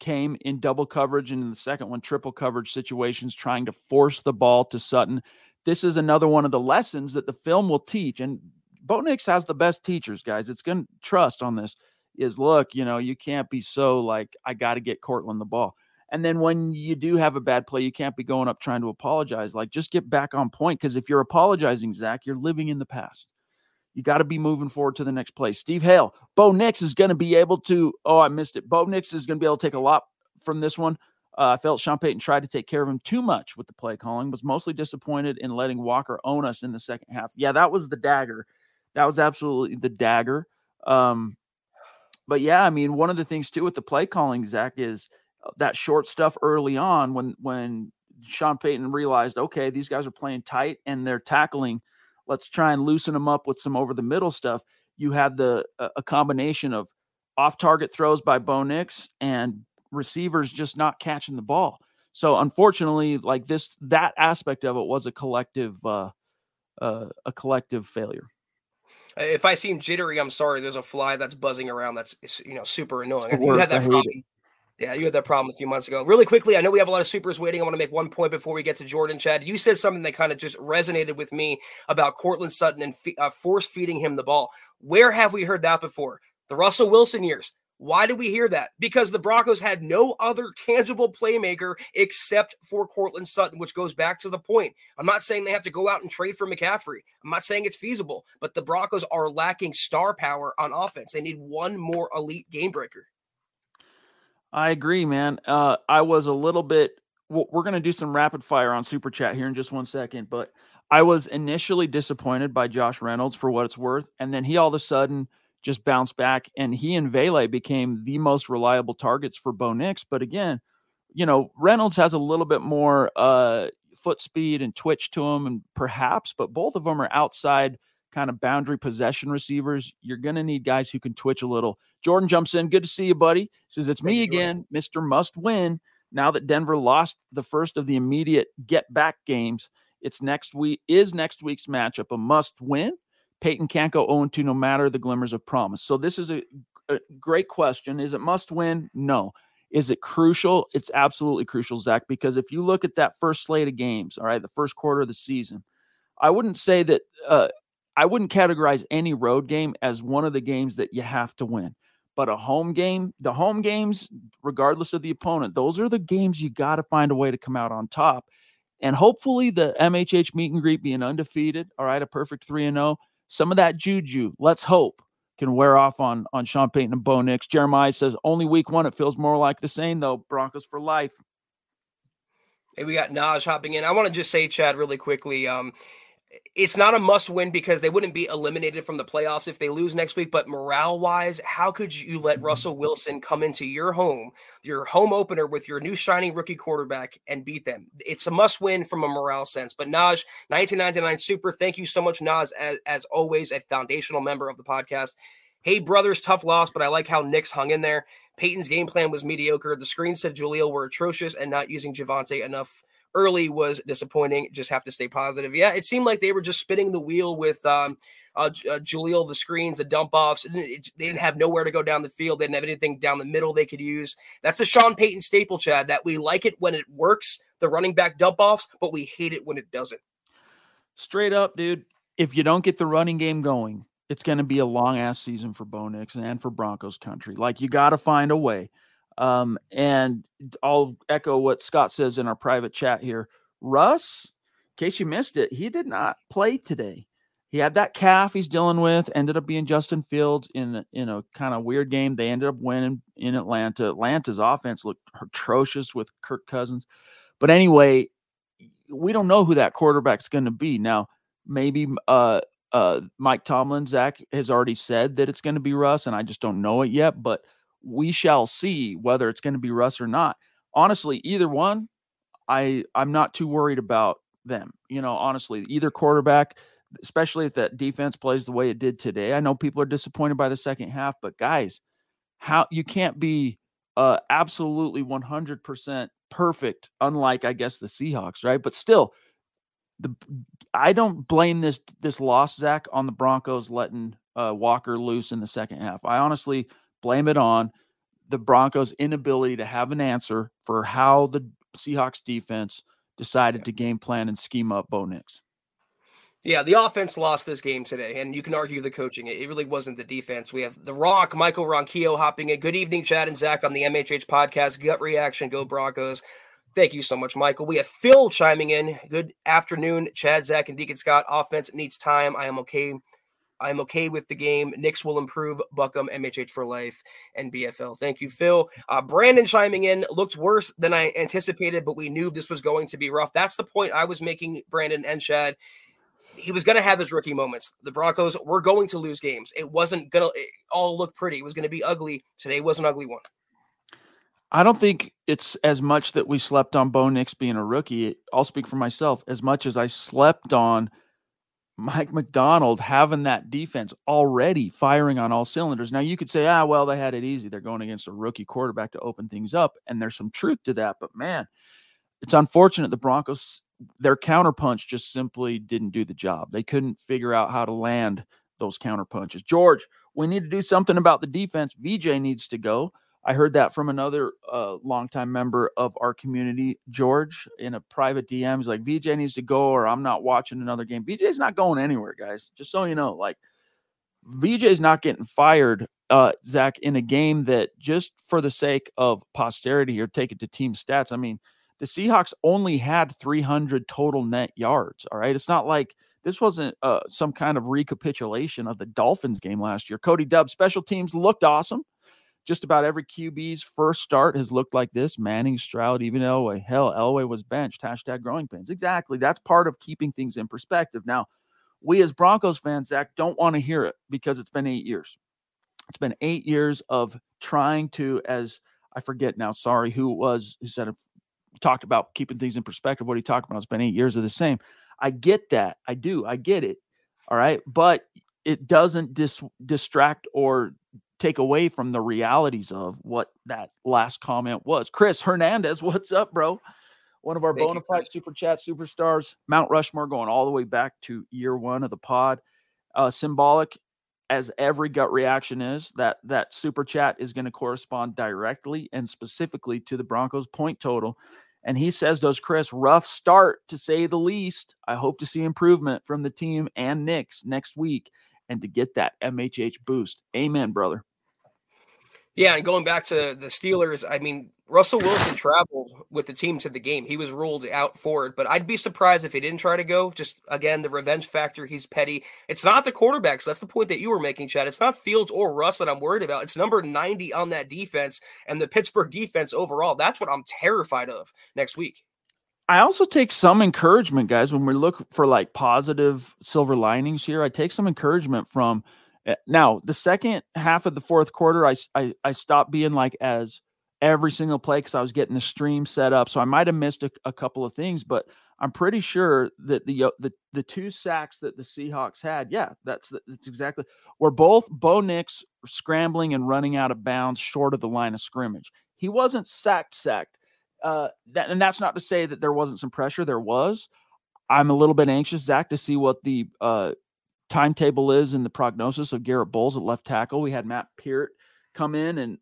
came in double coverage, and in the second one, triple coverage situations, trying to force the ball to Sutton. This is another one of the lessons that the film will teach. And Bo Nix has the best teachers, guys. It's going to trust on this is, look, you can't be so like, I got to get Cortland the ball. And then when you do have a bad play, you can't be going up trying to apologize. Like, just get back on point, because if you're apologizing, Zach, you're living in the past. You got to be moving forward to the next play. Steve Hale, Bo Nix is going to be able to – I missed it. Bo Nix is going to be able to take a lot from this one. I felt Sean Payton tried to take care of him too much with the play calling, was mostly disappointed in letting Walker own us in the second half. Yeah, that was the dagger. That was absolutely the dagger. But, yeah, I mean, one of the things, too, with the play calling, Zach, is that short stuff early on when Sean Payton realized, okay, these guys are playing tight and they're tackling. Let's try and loosen them up with some over-the-middle stuff. You had a combination of off-target throws by Bo Nix and receivers just not catching the ball. So, unfortunately, like that aspect of it was a collective failure. If I seem jittery, I'm sorry. There's a fly that's buzzing around. That's super annoying. You had that problem. Yeah, you had that problem a few months ago. Really quickly, I know we have a lot of supers waiting. I want to make one point before we get to Jordan, Chad. You said something that kind of just resonated with me about Cortland Sutton and force feeding him the ball. Where have we heard that before? The Russell Wilson years. Why did we hear that? Because the Broncos had no other tangible playmaker except for Cortland Sutton, which goes back to the point. I'm not saying they have to go out and trade for McCaffrey. I'm not saying it's feasible, but the Broncos are lacking star power on offense. They need one more elite game breaker. I agree, man. I was a little bit – we're going to do some rapid fire on Super Chat here in just 1 second, but I was initially disappointed by Josh Reynolds for what it's worth, and then he all of a sudden just bounced back, and he and Vele became the most reliable targets for Bo Nix. But again, Reynolds has a little bit more foot speed and twitch to him, and perhaps, but both of them are outside kind of boundary possession receivers. You're going to need guys who can twitch a little. Jordan jumps in. Good to see you, buddy. Says, it's me again, Mr. Must Win. Now that Denver lost the first of the immediate get-back games, next week's matchup a must-win. Peyton can't go 0-2 no matter the glimmers of promise. So this is a great question. Is it must-win? No. Is it crucial? It's absolutely crucial, Zach, because if you look at that first slate of games, all right, the first quarter of the season, I wouldn't say that I wouldn't categorize any road game as one of the games that you have to win. But a home game, the home games, regardless of the opponent, those are the games you got to find a way to come out on top. And hopefully the MHH meet and greet being undefeated, all right, a perfect 3-0, some of that juju, let's hope, can wear off on Sean Payton and Bo Nix. Jeremiah says, only week one, it feels more like the same, though. Broncos for life. Hey, we got Naj hopping in. I want to just say, Chad, really quickly, it's not a must-win because they wouldn't be eliminated from the playoffs if they lose next week. But morale-wise, how could you let Russell Wilson come into your home opener with your new shiny rookie quarterback and beat them? It's a must-win from a morale sense. But Naj, 1999 Super, thank you so much, Naj, as always, a foundational member of the podcast. Hey, brothers, tough loss, but I like how Nix hung in there. Peyton's game plan was mediocre. The screen said Jaleel were atrocious, and not using Javonte enough early was disappointing. Just have to stay positive. Yeah, it seemed like they were just spinning the wheel with Jaleel, the screens, the dump offs. They didn't have nowhere to go down the field. They didn't have anything down the middle they could use. That's the Sean Payton staple, Chad, that we like it when it works, the running back dump offs, but we hate it when it doesn't. Straight up, dude. If you don't get the running game going, it's going to be a long ass season for Bo Nix and for Broncos country. Like, you got to find a way. And I'll echo what Scott says in our private chat here. Russ, in case you missed it, he did not play today. He had that calf he's dealing with, ended up being Justin Fields in a kind of weird game. They ended up winning in Atlanta. Atlanta's offense looked atrocious with Kirk Cousins. But anyway, we don't know who that quarterback's going to be. Now, maybe Mike Tomlin, Zach, has already said that it's going to be Russ, and I just don't know it yet. But we shall see whether it's going to be Russ or not. Honestly, either one, I'm not too worried about them. Honestly, either quarterback, especially if that defense plays the way it did today. I know people are disappointed by the second half, but guys, how you can't be absolutely 100% perfect, unlike, I guess, the Seahawks, right? But still, I don't blame this loss, Zach, on the Broncos letting Walker loose in the second half. I honestly blame it on the Broncos' inability to have an answer for how the Seahawks defense decided to game plan and scheme up Bo Nix. Yeah, the offense lost this game today, and you can argue the coaching. It really wasn't the defense. We have The Rock, Michael Ronquillo hopping in. Good evening, Chad and Zach on the MHH podcast. Gut reaction, go Broncos. Thank you so much, Michael. We have Phil chiming in. Good afternoon, Chad, Zach, and Deacon Scott. Offense needs time. I am okay with the game. Knicks will improve. Buckham, MHH for life, and BFL. Thank you, Phil. Brandon chiming in. Looked worse than I anticipated, but we knew this was going to be rough. That's the point I was making, Brandon and Chad. He was going to have his rookie moments. The Broncos were going to lose games. It wasn't going to all look pretty. It was going to be ugly. Today was an ugly one. I don't think it's as much that we slept on Bo Nix being a rookie. I'll speak for myself. As much as I slept on Mike Macdonald having that defense already firing on all cylinders. Now, you could say, well, they had it easy. They're going against a rookie quarterback to open things up, and there's some truth to that. But, man, it's unfortunate the Broncos, their counterpunch just simply didn't do the job. They couldn't figure out how to land those counterpunches. George, we need to do something about the defense. VJ needs to go. I heard that from another longtime member of our community, George, in a private DM. He's like, VJ needs to go or I'm not watching another game. VJ's not going anywhere, guys. Just so you know, like, VJ's not getting fired, Zach, in a game that, just for the sake of posterity here, take it to team stats. I mean, the Seahawks only had 300 total net yards, all right? It's not like this wasn't some kind of recapitulation of the Dolphins game last year. Cody Dubb, special teams looked awesome. Just about every QB's first start has looked like this. Manning, Stroud, even Elway. Hell, Elway was benched. #growing pains. Exactly. That's part of keeping things in perspective. Now, we as Broncos fans, Zach, don't want to hear it because it's been 8 years. It's been 8 years of trying to, as I forget now, sorry, who it was who said it, talked about keeping things in perspective. What he talked about? It's been 8 years of the same. I get that. I do. I get it. All right. But it doesn't distract or take away from the realities of what that last comment was. Chris Hernandez, what's up, bro? One of our bona fide Super Chat superstars, Mount Rushmore, going all the way back to year one of the pod. Symbolic, as every gut reaction is, that Super Chat is going to correspond directly and specifically to the Broncos point total. And he says, Chris, rough start to say the least. I hope to see improvement from the team and Knicks next week and to get that MHH boost. Amen, brother. Yeah, and going back to the Steelers, I mean, Russell Wilson traveled with the team to the game. He was ruled out for it, but I'd be surprised if he didn't try to go. Just, again, the revenge factor, he's petty. It's not the quarterbacks. That's the point that you were making, Chad. It's not Fields or Russ that I'm worried about. It's number 90 on that defense and the Pittsburgh defense overall. That's what I'm terrified of next week. I also take some encouragement, guys, when we look for like positive silver linings here. I take some encouragement from now the second half of the fourth quarter. I stopped being like as every single play because I was getting the stream set up, so I might have missed a couple of things. But I'm pretty sure that the two sacks that the Seahawks had, that's exactly were both Bo Nix scrambling and running out of bounds short of the line of scrimmage. He wasn't sacked. And that's not to say that there wasn't some pressure. There was. I'm a little bit anxious, Zach, to see what the timetable is in the prognosis of Garrett Bowles at left tackle. We had Matt Peart come in and,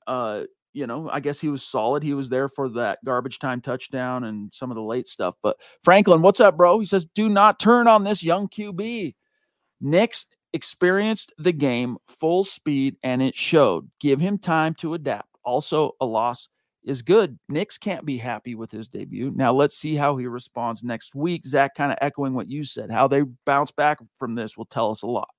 I guess he was solid. He was there for that garbage time touchdown and some of the late stuff. But Franklin, what's up, bro? He says, do not turn on this young QB. Knicks experienced the game full speed, and it showed. Give him time to adapt. Also, a loss is good. Knicks can't be happy with his debut. Now let's see how he responds next week. Zach, kind of echoing what you said, how they bounce back from this will tell us a lot.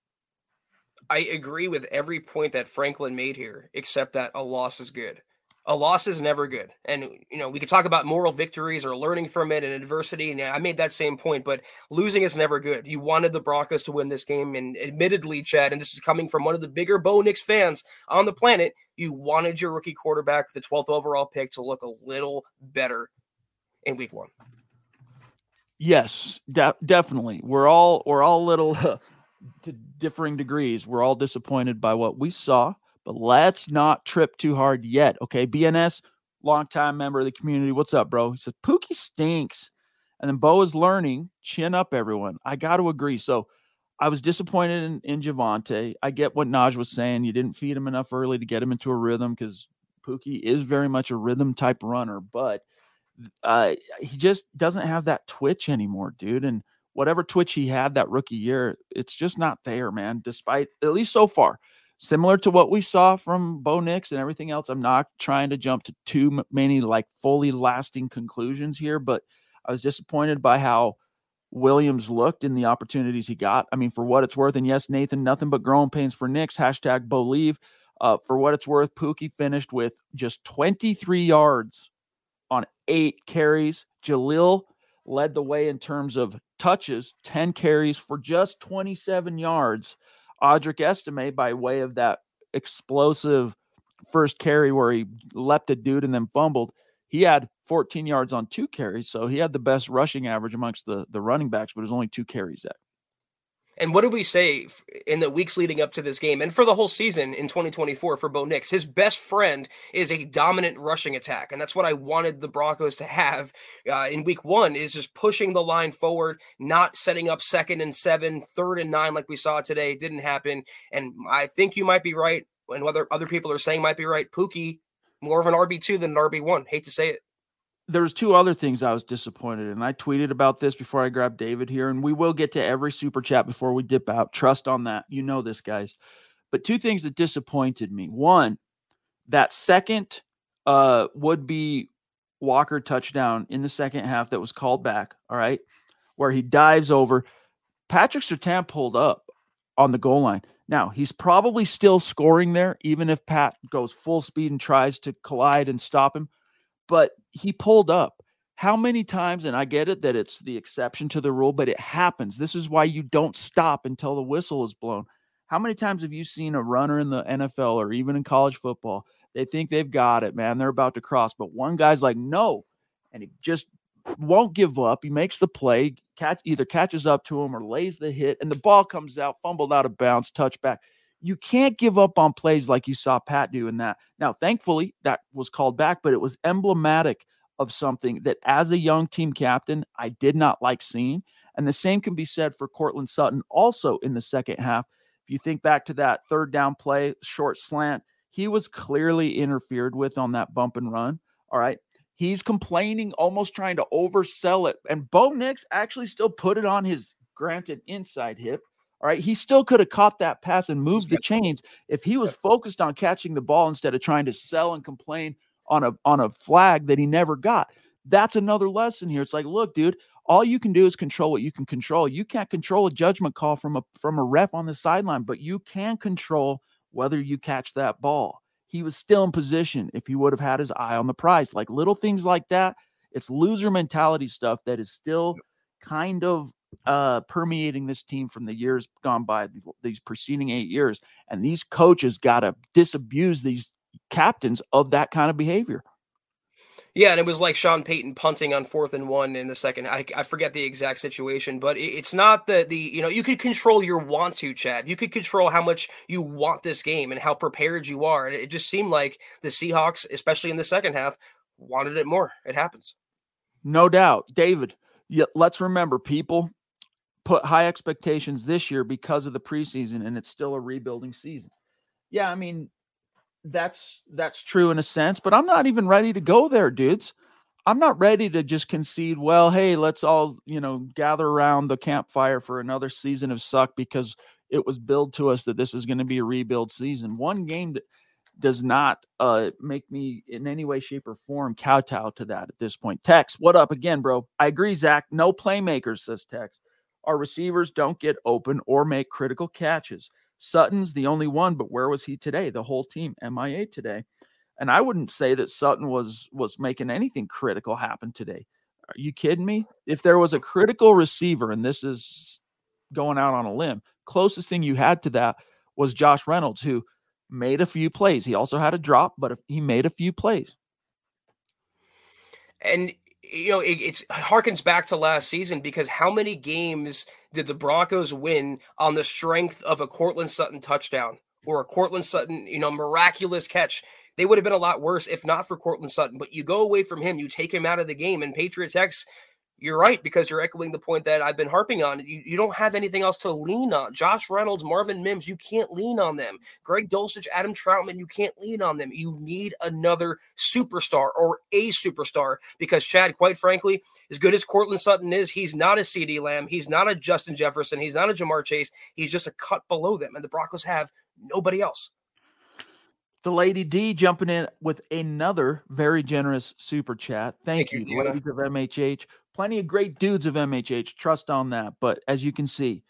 I agree with every point that Franklin made here, except that a loss is good. A loss is never good. And, we could talk about moral victories or learning from it and adversity. And I made that same point, but losing is never good. You wanted the Broncos to win this game. And admittedly, Chad, and this is coming from one of the bigger Bo Nix fans on the planet, you wanted your rookie quarterback, the 12th overall pick, to look a little better in week one. Yes, definitely. We're all a little to differing degrees. We're all disappointed by what we saw. But let's not trip too hard yet, okay? BNS, longtime member of the community. What's up, bro? He said, Pookie stinks. And then Bo is learning. Chin up, everyone. I got to agree. So I was disappointed in Javonte. I get what Naj was saying. You didn't feed him enough early to get him into a rhythm because Pookie is very much a rhythm type runner, but he just doesn't have that twitch anymore, dude. And whatever twitch he had that rookie year, it's just not there, man, despite, at least so far, similar to what we saw from Bo Nix and everything else. I'm not trying to jump to too many like fully lasting conclusions here, but I was disappointed by how Williams looked in the opportunities he got. I mean, for what it's worth, and yes, Nathan, nothing but growing pains for Nix, hashtag Believe. For what it's worth, Pookie finished with just 23 yards on 8 carries. Jalil led the way in terms of touches, 10 carries for just 27 yards. Audric Estime, by way of that explosive first carry where he leapt a dude and then fumbled, he had 14 yards on 2 carries. So he had the best rushing average amongst the running backs, but it was only 2 carries at. And what did we say in the weeks leading up to this game and for the whole season in 2024 for Bo Nix? His best friend is a dominant rushing attack. And that's what I wanted the Broncos to have in week 1, is just pushing the line forward, not setting up 2nd and 7, 3rd and 9 like we saw today. Didn't happen. And I think you might be right. And whether other people are saying might be right, Pookie, more of an RB2 than an RB1. Hate to say it. There's 2 other things I was disappointed in. I tweeted about this before I grabbed David here, and we will get to every super chat before we dip out. Trust on that. You know this, guys. But 2 things that disappointed me. One, that second would-be Walker touchdown in the second half that was called back, all right, where he dives over. Patrick Surtain pulled up on the goal line. Now, he's probably still scoring there, even if Pat goes full speed and tries to collide and stop him. But he pulled up. How many times, and I get it that it's the exception to the rule, but it happens. This is why you don't stop until the whistle is blown. How many times have you seen a runner in the NFL or even in college football? They think they've got it, man. They're about to cross. But one guy's like, no. And he just won't give up. He makes the play, either catches up to him or lays the hit, and the ball comes out, fumbled out of bounds, touchback. You can't give up on plays like you saw Pat do in that. Now, thankfully, that was called back, but it was emblematic of something that as a young team captain, I did not like seeing. And the same can be said for Courtland Sutton also in the second half. If you think back to that 3rd down play, short slant, he was clearly interfered with on that bump and run. All right. He's complaining, almost trying to oversell it. And Bo Nix actually still put it on his granted inside hip. All right, he still could have caught that pass and moved the chains if he was focused on catching the ball instead of trying to sell and complain on a flag that he never got. That's another lesson here. It's like, look, dude, all you can do is control what you can control. You can't control a judgment call from a ref on the sideline, but you can control whether you catch that ball. He was still in position if he would have had his eye on the prize. Like little things like that, it's loser mentality stuff that is still kind of permeating this team from the years gone by, these preceding 8 years. And these coaches got to disabuse these captains of that kind of behavior. Yeah, and it was like Sean Payton punting on 4th and 1 in the second. I forget the exact situation, but it's not the you could control your want to, Chad. You could control how much you want this game and how prepared you are. And it just seemed like the Seahawks, especially in the second half, wanted it more. It happens. No doubt. David, let's remember, people put high expectations this year because of the preseason, and it's still a rebuilding season. Yeah, I mean, that's true in a sense, but I'm not even ready to go there, dudes. I'm not ready to just concede, well, hey, let's all, gather around the campfire for another season of suck because it was billed to us that this is going to be a rebuild season. One game does not make me in any way, shape, or form kowtow to that at this point. Tex, what up again, bro? I agree, Zach. No playmakers, says Tex. Our receivers don't get open or make critical catches. Sutton's the only one, but where was he today? The whole team MIA today. And I wouldn't say that Sutton was making anything critical happen today. Are you kidding me? If there was a critical receiver, and this is going out on a limb, closest thing you had to that was Josh Reynolds, who made a few plays. He also had a drop, but he made a few plays. And it harkens back to last season, because how many games did the Broncos win on the strength of a Courtland Sutton touchdown or a Courtland Sutton, miraculous catch? They would have been a lot worse if not for Courtland Sutton. But you go away from him, you take him out of the game, and Patriots X You're right, because you're echoing the point that I've been harping on. You don't have anything else to lean on. Josh Reynolds, Marvin Mims, you can't lean on them. Greg Dulcich, Adam Troutman, you can't lean on them. You need another superstar or a superstar because, Chad, quite frankly, as good as Courtland Sutton is, he's not a CeeDee Lamb. He's not a Justin Jefferson. He's not a Jamar Chase. He's just a cut below them, and the Broncos have nobody else. The Lady D jumping in with another very generous super chat. Thank you, ladies of MHH. Plenty of great dudes of MHH. Trust on that. But as you can see,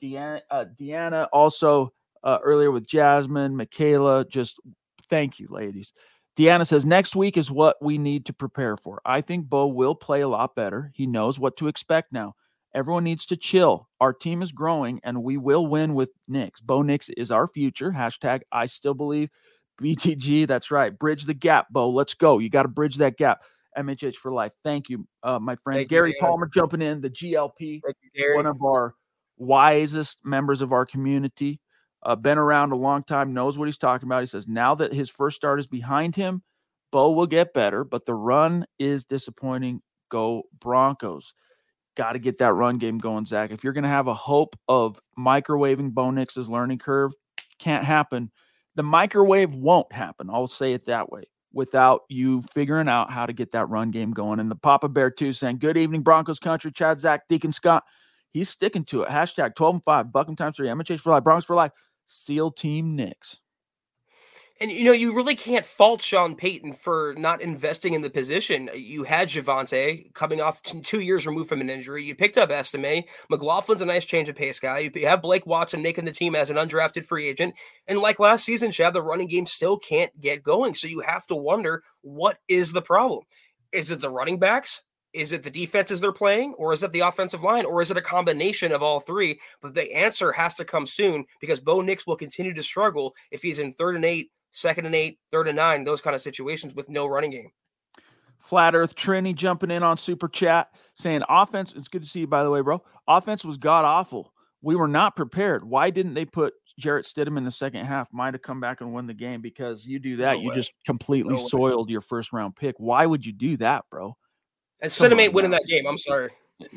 Deanna also earlier with Jasmine, Michaela, just thank you, ladies. Deanna says, next week is what we need to prepare for. I think Bo will play a lot better. He knows what to expect now. Everyone needs to chill. Our team is growing, and we will win with Nix. Bo Nix is our future. Hashtag I still believe. BTG, that's right. Bridge the gap, Bo. Let's go. You got to bridge that gap. MHH for life. Thank you, my friend. Thank Gary you, Palmer jumping in, the GLP, you, one of our wisest members of our community. Been around a long time, knows what he's talking about. He says, now that his first start is behind him, Bo will get better, but the run is disappointing. Go Broncos. Got to get that run game going, Zach. If you're going to have a hope of microwaving Bo Nix's learning curve, can't happen. The microwave won't happen. I'll say it that way, without you figuring out how to get that run game going. And the Papa Bear, too, saying, good evening, Broncos country. Chad, Zach, Deacon Scott. He's sticking to it. Hashtag 12-5, Buckham times 3, MHH for life, Broncos for life, SEAL Team Nix. And, you really can't fault Sean Payton for not investing in the position. You had Javonte coming off 2 years removed from an injury. You picked up Estime. McLaughlin's a nice change of pace guy. You have Blake Watson making the team as an undrafted free agent. And like last season, Chad, the running game still can't get going. So you have to wonder, what is the problem? Is it the running backs? Is it the defenses they're playing? Or is it the offensive line? Or is it a combination of all three? But the answer has to come soon, because Bo Nix will continue to struggle if he's in 3rd and 8, 2nd and 8, 3rd and 9, those kind of situations with no running game. Flat Earth Trini jumping in on Super Chat saying, offense, it's good to see you, by the way, bro. Offense was god-awful. We were not prepared. Why didn't they put Jarrett Stidham in the second half? Might have come back and won the game, because you do that, you just completely soiled your first-round pick. Why would you do that, bro? And Stidham ain't winning that game. I'm sorry.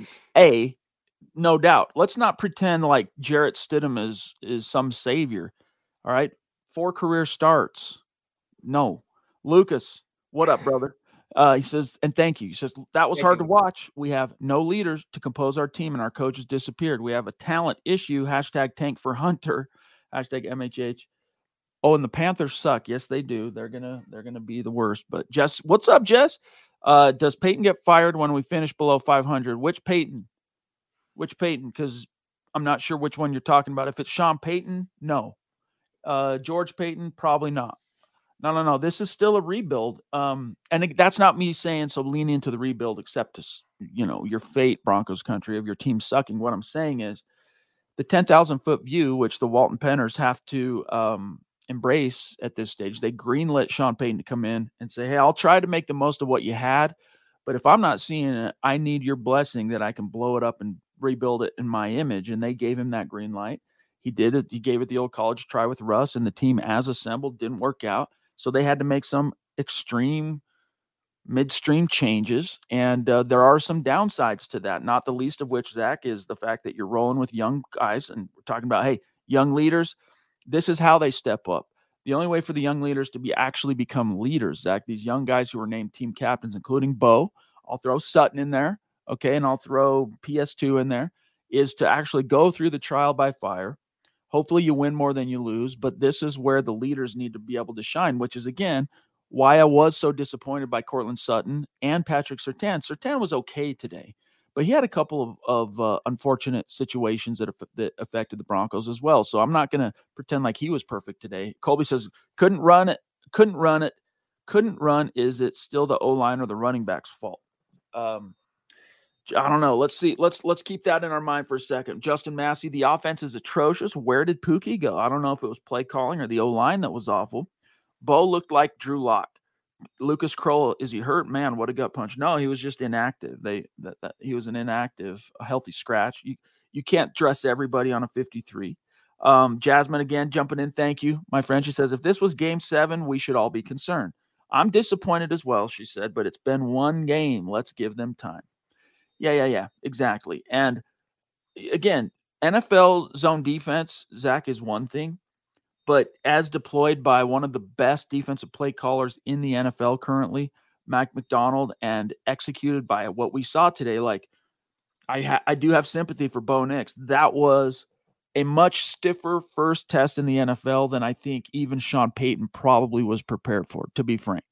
No doubt. Let's not pretend like Jarrett Stidham is some savior. All right? 4 career starts. No. Lucas, what up, brother? He says, and thank you. He says, that was hard to watch. We have no leaders to compose our team, and our coaches disappeared. We have a talent issue. Hashtag tank for Hunter. Hashtag MHH. Oh, and the Panthers suck. Yes, they do. They're gonna be the worst. But Jess, what's up, Jess? Does Peyton get fired when we finish below 500? Which Peyton? Because I'm not sure which one you're talking about. If it's Sean Payton, no. George Payton, probably not. No. This is still a rebuild. And that's not me saying so lean into the rebuild, except to, your fate, Broncos country, of your team sucking. What I'm saying is the 10,000-foot view, which the Walton Penners have to embrace at this stage. They greenlit Sean Payton to come in and say, hey, I'll try to make the most of what you had. But if I'm not seeing it, I need your blessing that I can blow it up and rebuild it in my image. And they gave him that green light. He did it. He gave it the old college try with Russ, and the team as assembled didn't work out. So they had to make some extreme midstream changes. And there are some downsides to that, not the least of which, Zach, is the fact that you're rolling with young guys. And we're talking about, hey, young leaders, this is how they step up. The only way for the young leaders to actually become leaders, Zach, these young guys who are named team captains, including Bo, I'll throw Sutton in there, okay, and I'll throw PS2 in there, is to actually go through the trial by fire. Hopefully you win more than you lose, but this is where the leaders need to be able to shine, which is, again, why I was so disappointed by Courtland Sutton and Patrick Surtain. Surtain was okay today, but he had a couple of unfortunate situations that affected the Broncos as well. So I'm not going to pretend like he was perfect today. Colby says, couldn't run. Is it still the O-line or the running back's fault? I don't know. Let's see. Let's keep that in our mind for a second. Justin Massey, the offense is atrocious. Where did Pookie go? I don't know if it was play calling or the O-line that was awful. Bo looked like Drew Lock. Lucas Kroll, is he hurt? Man, what a gut punch. No, he was just inactive. He was an inactive, a healthy scratch. You can't dress everybody on a 53. Jasmine, again, jumping in. Thank you, my friend. She says, if this was game 7, we should all be concerned. I'm disappointed as well, she said, but it's been one game. Let's give them time. Yeah, exactly. And again, NFL zone defense, Zach, is one thing, but as deployed by one of the best defensive play callers in the NFL currently, Mike Macdonald, and executed by what we saw today, like I do have sympathy for Bo Nix. That was a much stiffer first test in the NFL than I think even Sean Payton probably was prepared for, to be frank.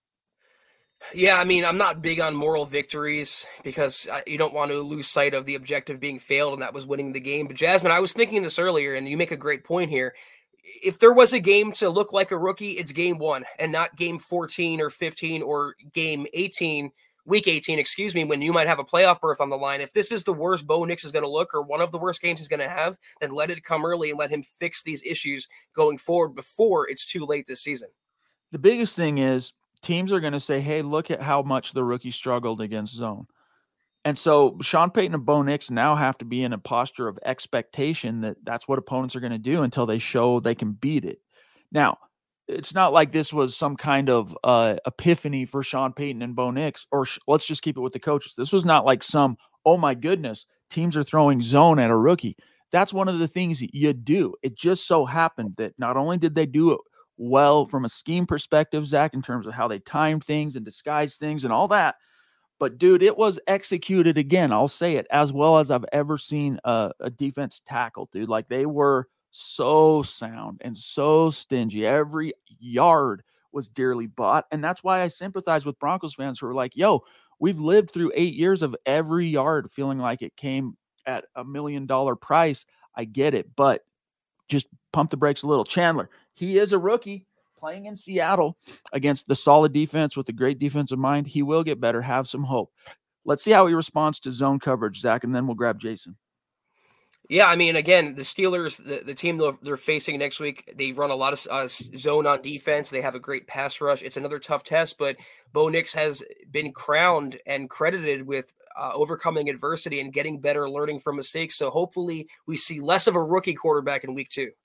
Yeah, I mean, I'm not big on moral victories because you don't want to lose sight of the objective being failed, and that was winning the game. But Jasmine, I was thinking this earlier, and you make a great point here. If there was a game to look like a rookie, it's game 1 and not game 14 or 15 or game 18, week 18, when you might have a playoff berth on the line. If this is the worst Bo Nix is going to look or one of the worst games he's going to have, then let it come early and let him fix these issues going forward before it's too late this season. The biggest thing is teams are going to say, hey, look at how much the rookie struggled against zone. And so Sean Payton and Bo Nix now have to be in a posture of expectation that that's what opponents are going to do until they show they can beat it. Now, it's not like this was some kind of epiphany for Sean Payton and Bo Nix, or let's just keep it with the coaches. This was not like some, oh my goodness, teams are throwing zone at a rookie. That's one of the things you do. It just so happened that not only did they do it well from a scheme perspective, Zach, in terms of how they timed things and disguised things and all that, but dude, it was executed again. I'll say it, as well as I've ever seen a defense tackle, dude. Like, they were so sound and so stingy. Every yard was dearly bought. And that's why I sympathize with Broncos fans who are like, yo, we've lived through 8 years of every yard feeling like it came at $1 million price. I get it, but just pump the brakes a little. Chandler, he is a rookie playing in Seattle against the solid defense with a great defensive mind. He will get better. Have some hope. Let's see how he responds to zone coverage, Zach, and then we'll grab Jason. Yeah, I mean, again, the Steelers, the team they're facing next week, they run a lot of zone on defense. They have a great pass rush. It's another tough test, but Bo Nix has been crowned and credited with overcoming adversity and getting better, learning from mistakes. So hopefully we see less of a rookie quarterback in week 2.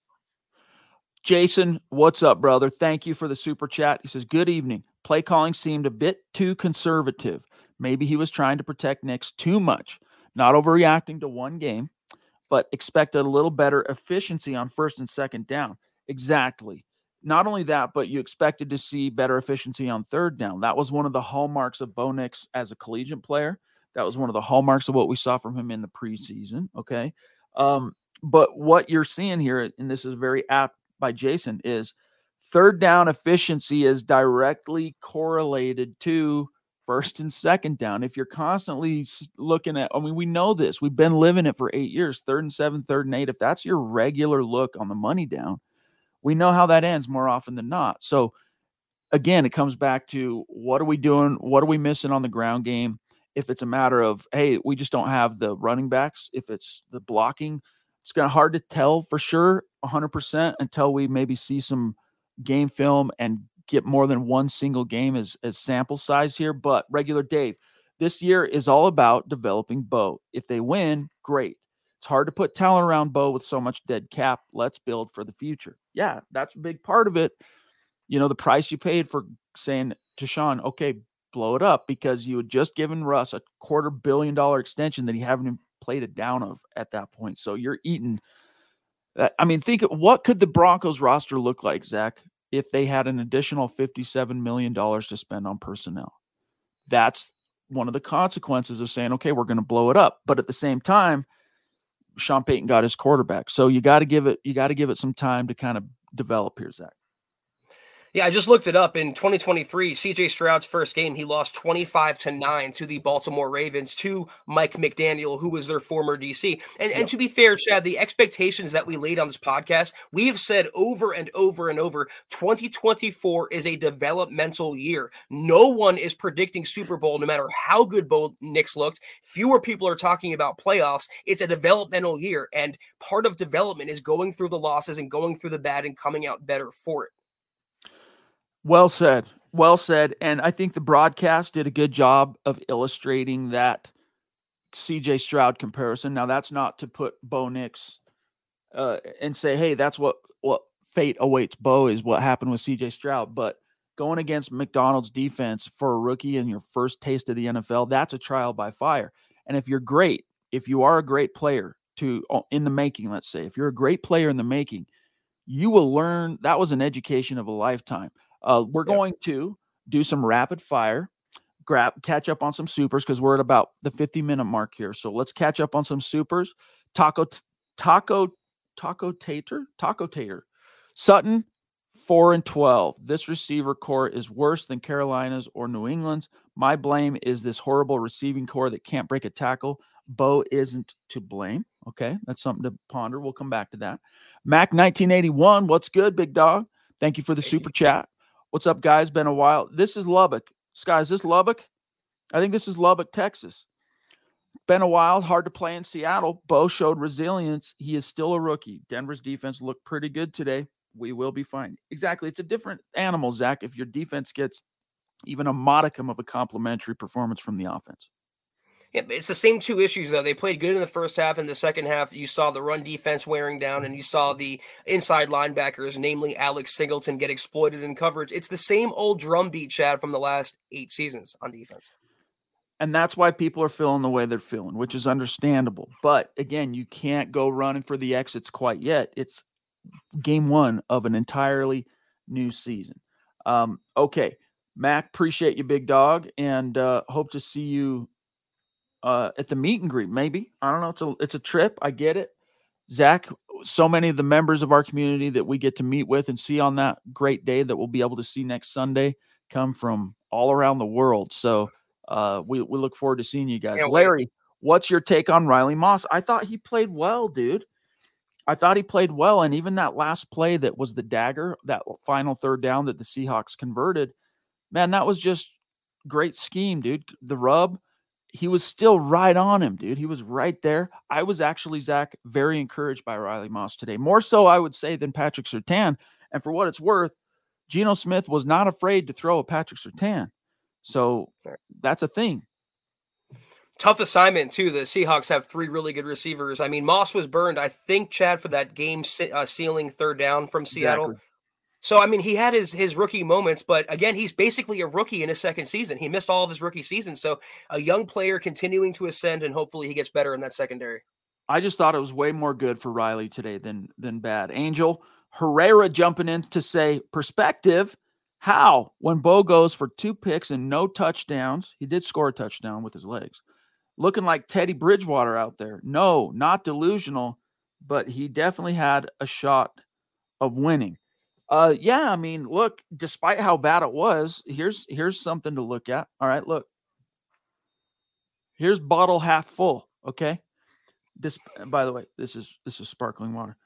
Jason, what's up, brother? Thank you for the super chat. He says, good evening. Play calling seemed a bit too conservative. Maybe he was trying to protect Nix too much, not overreacting to one game, but expected a little better efficiency on first and second down. Exactly. Not only that, but you expected to see better efficiency on third down. That was one of the hallmarks of Bo Nix as a collegiate player. That was one of the hallmarks of what we saw from him in the preseason. Okay. But what you're seeing here, and this is very apt by Jason, is third down efficiency is directly correlated to first and second down. If you're constantly looking at, I mean, we know this, we've been living it for 8 years, 3rd and 7, 3rd and 8. If that's your regular look on the money down, we know how that ends more often than not. So again, it comes back to what are we doing? What are we missing on the ground game? If it's a matter of, hey, we just don't have the running backs, if it's the blocking, it's kind of hard to tell for sure 100% until we maybe see some game film and get more than one single game as sample size here. But regular Dave, this year is all about developing Bo. If they win, great. It's hard to put talent around Bo with so much dead cap. Let's build for the future. Yeah, that's a big part of it. You know, the price you paid for saying to Sean, okay, blow it up, because you had just given Russ a $250 million extension that he haven't even played it down of at that point. So you're eating that. I mean, think of what could the Broncos roster look like, Zach, if they had an additional $57 million to spend on personnel. That's one of the consequences of saying, okay, we're going to blow it up. But at the same time, Sean Payton got his quarterback. So you got to give it some time to kind of develop here, Zach. Yeah, I just looked it up. In 2023, CJ Stroud's first game, he lost 25-9 to the Baltimore Ravens, to Mike McDaniel, who was their former DC. And to be fair, Chad, the expectations that we laid on this podcast, we have said over and over and over, 2024 is a developmental year. No one is predicting Super Bowl, no matter how good Bo Nix looked. Fewer people are talking about playoffs. It's a developmental year, and part of development is going through the losses and going through the bad and coming out better for it. Well said. Well said. And I think the broadcast did a good job of illustrating that CJ Stroud comparison. Now, that's not to put Bo Nix and say, hey, that's what fate awaits Bo, is what happened with CJ Stroud. But going against McDonald's defense for a rookie and your first taste of the NFL, that's a trial by fire. And if you are a great player in the making, let's say, if you're a great player in the making, you will learn. That was an education of a lifetime. We're going to do some rapid fire, catch up on some supers because we're at about the 50-minute mark here. So let's catch up on some supers. Taco Tater. Sutton, 4-12. This receiver core is worse than Carolina's or New England's. My blame is this horrible receiving core that can't break a tackle. Bo isn't to blame. Okay, that's something to ponder. We'll come back to that. Mac 1981, what's good, big dog? Thank you for the super chat. What's up, guys? Been a while. This is Lubbock. Sky, is this Lubbock? I think this is Lubbock, Texas. Been a while. Hard to play in Seattle. Bo showed resilience. He is still a rookie. Denver's defense looked pretty good today. We will be fine. Exactly. It's a different animal, Zach, if your defense gets even a modicum of a complimentary performance from the offense. Yeah, it's the same two issues, though. They played good in the first half. In the second half, you saw the run defense wearing down, and you saw the inside linebackers, namely Alex Singleton, get exploited in coverage. It's the same old drumbeat, Chad, from the last 8 seasons on defense. And that's why people are feeling the way they're feeling, which is understandable. But, again, you can't go running for the exits quite yet. It's game 1 of an entirely new season. Okay, Mac, appreciate you, big dog, and hope to see you at the meet and greet, maybe. I don't know. It's a trip. I get it. Zach, so many of the members of our community that we get to meet with and see on that great day that we'll be able to see next Sunday come from all around the world. So we look forward to seeing you guys. Yeah, Larry, what's your take on Riley Moss? I thought he played well, dude. I thought he played well. And even that last play that was the dagger, that final third down that the Seahawks converted, man, that was just great scheme, dude. The rub, he was still right on him, dude. He was right there. I was actually, Zach, very encouraged by Riley Moss today. More so, I would say, than Patrick Surtain. And for what it's worth, Geno Smith was not afraid to throw a Patrick Surtain. So that's a thing. Tough assignment, too. The Seahawks have 3 really good receivers. I mean, Moss was burned, I think, Chad, for that game-sealing third down from Seattle. Exactly. So, I mean, he had his rookie moments, but again, he's basically a rookie in his second season. He missed all of his rookie season. So a young player continuing to ascend, and hopefully he gets better in that secondary. I just thought it was way more good for Riley today than bad. Angel Herrera jumping in to say, perspective, how? When Bo goes for 2 picks and no touchdowns, he did score a touchdown with his legs. Looking like Teddy Bridgewater out there. No, not delusional, but he definitely had a shot of winning. Yeah, I mean, look, despite how bad it was, here's something to look at. All right, look. Here's bottle half full, okay? This, by the way, this is sparkling water.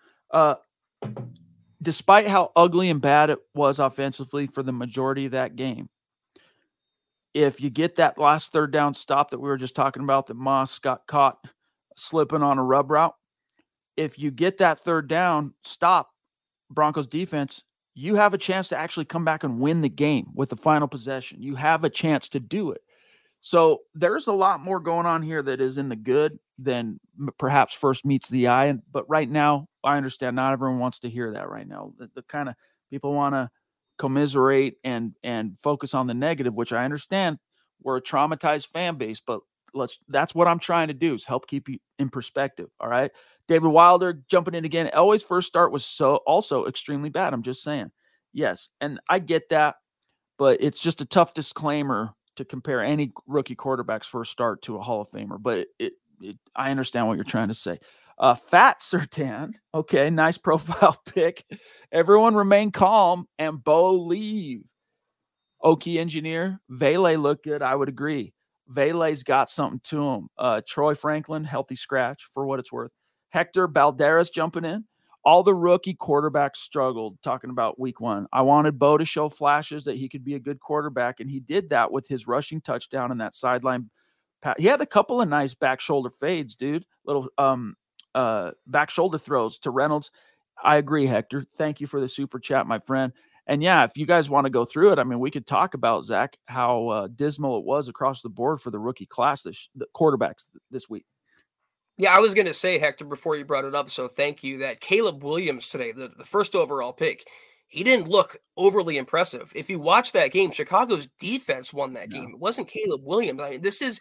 Despite how ugly and bad it was offensively for the majority of that game, if you get that last third down stop that we were just talking about, that Moss got caught slipping on a rub route, if you get that third down stop, Broncos defense, you have a chance to actually come back and win the game with the final possession. You have a chance to do it. So there's a lot more going on here that is in the good than perhaps first meets the eye. But right now, I understand not everyone wants to hear that right now. The kind of people want to commiserate and focus on the negative, which I understand. We're a traumatized fan base, but that's what I'm trying to do, is help keep you in perspective. All right. David Wilder jumping in again. Elway's first start was also extremely bad. I'm just saying. Yes. And I get that, but it's just a tough disclaimer to compare any rookie quarterback's first start to a Hall of Famer. But I understand what you're trying to say. Fat Surtain. Okay. Nice profile pick. Everyone remain calm and Bo leave. Okie engineer. Vele looked good. I would agree. Vele's got something to him. Troy Franklin, healthy scratch for what it's worth. Hector Balderas jumping in. All the rookie quarterbacks struggled, talking about week 1. I wanted Bo to show flashes that he could be a good quarterback, and he did that with his rushing touchdown and that sideline. He had a couple of nice back shoulder fades, dude. Little back shoulder throws to Reynolds. I agree, Hector. Thank you for the super chat, my friend. And yeah, if you guys want to go through it, I mean, we could talk about, Zach, how dismal it was across the board for the rookie class, the quarterbacks this week. Yeah, I was going to say, Hector, before you brought it up, so thank you, that Caleb Williams today, the first overall pick, he didn't look overly impressive. If you watch that game, Chicago's defense won that game. It wasn't Caleb Williams. I mean, this is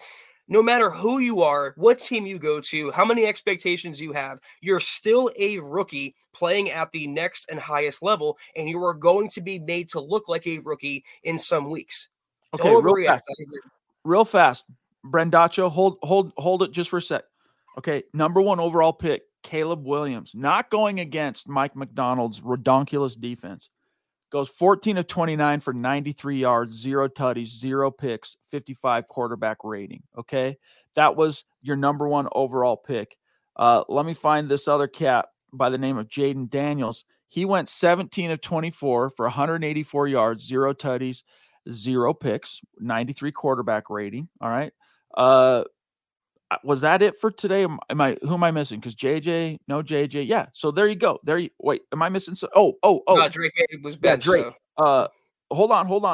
no matter who you are, what team you go to, how many expectations you have, you're still a rookie playing at the next and highest level, and you are going to be made to look like a rookie in some weeks. Okay, real fast. Brandaccio, hold it just for a sec. Okay, number 1 overall pick, Caleb Williams, not going against Mike McDonald's redonkulous defense. Goes 14 of 29 for 93 yards, 0 tutties, 0 picks, 55 quarterback rating. Okay, that was your number 1 overall pick. Let me find this other cat by the name of Jaden Daniels. He went 17 of 24 for 184 yards, 0 tutties, 0 picks, 93 quarterback rating. All right. Was that it for today? Who am I missing? Because no JJ. Yeah. So there you go. Wait, am I missing? No, Drake was benched. Yeah, Drake. So. Hold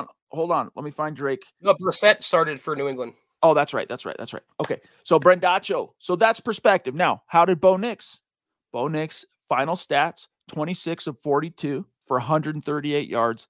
on. Let me find Drake. No, Brissett started for New England. Oh, that's right. Okay. So Brandaccio. So that's perspective. Now, how did Bo Nix? Bo Nix, final stats, 26 of 42 for 138 yards.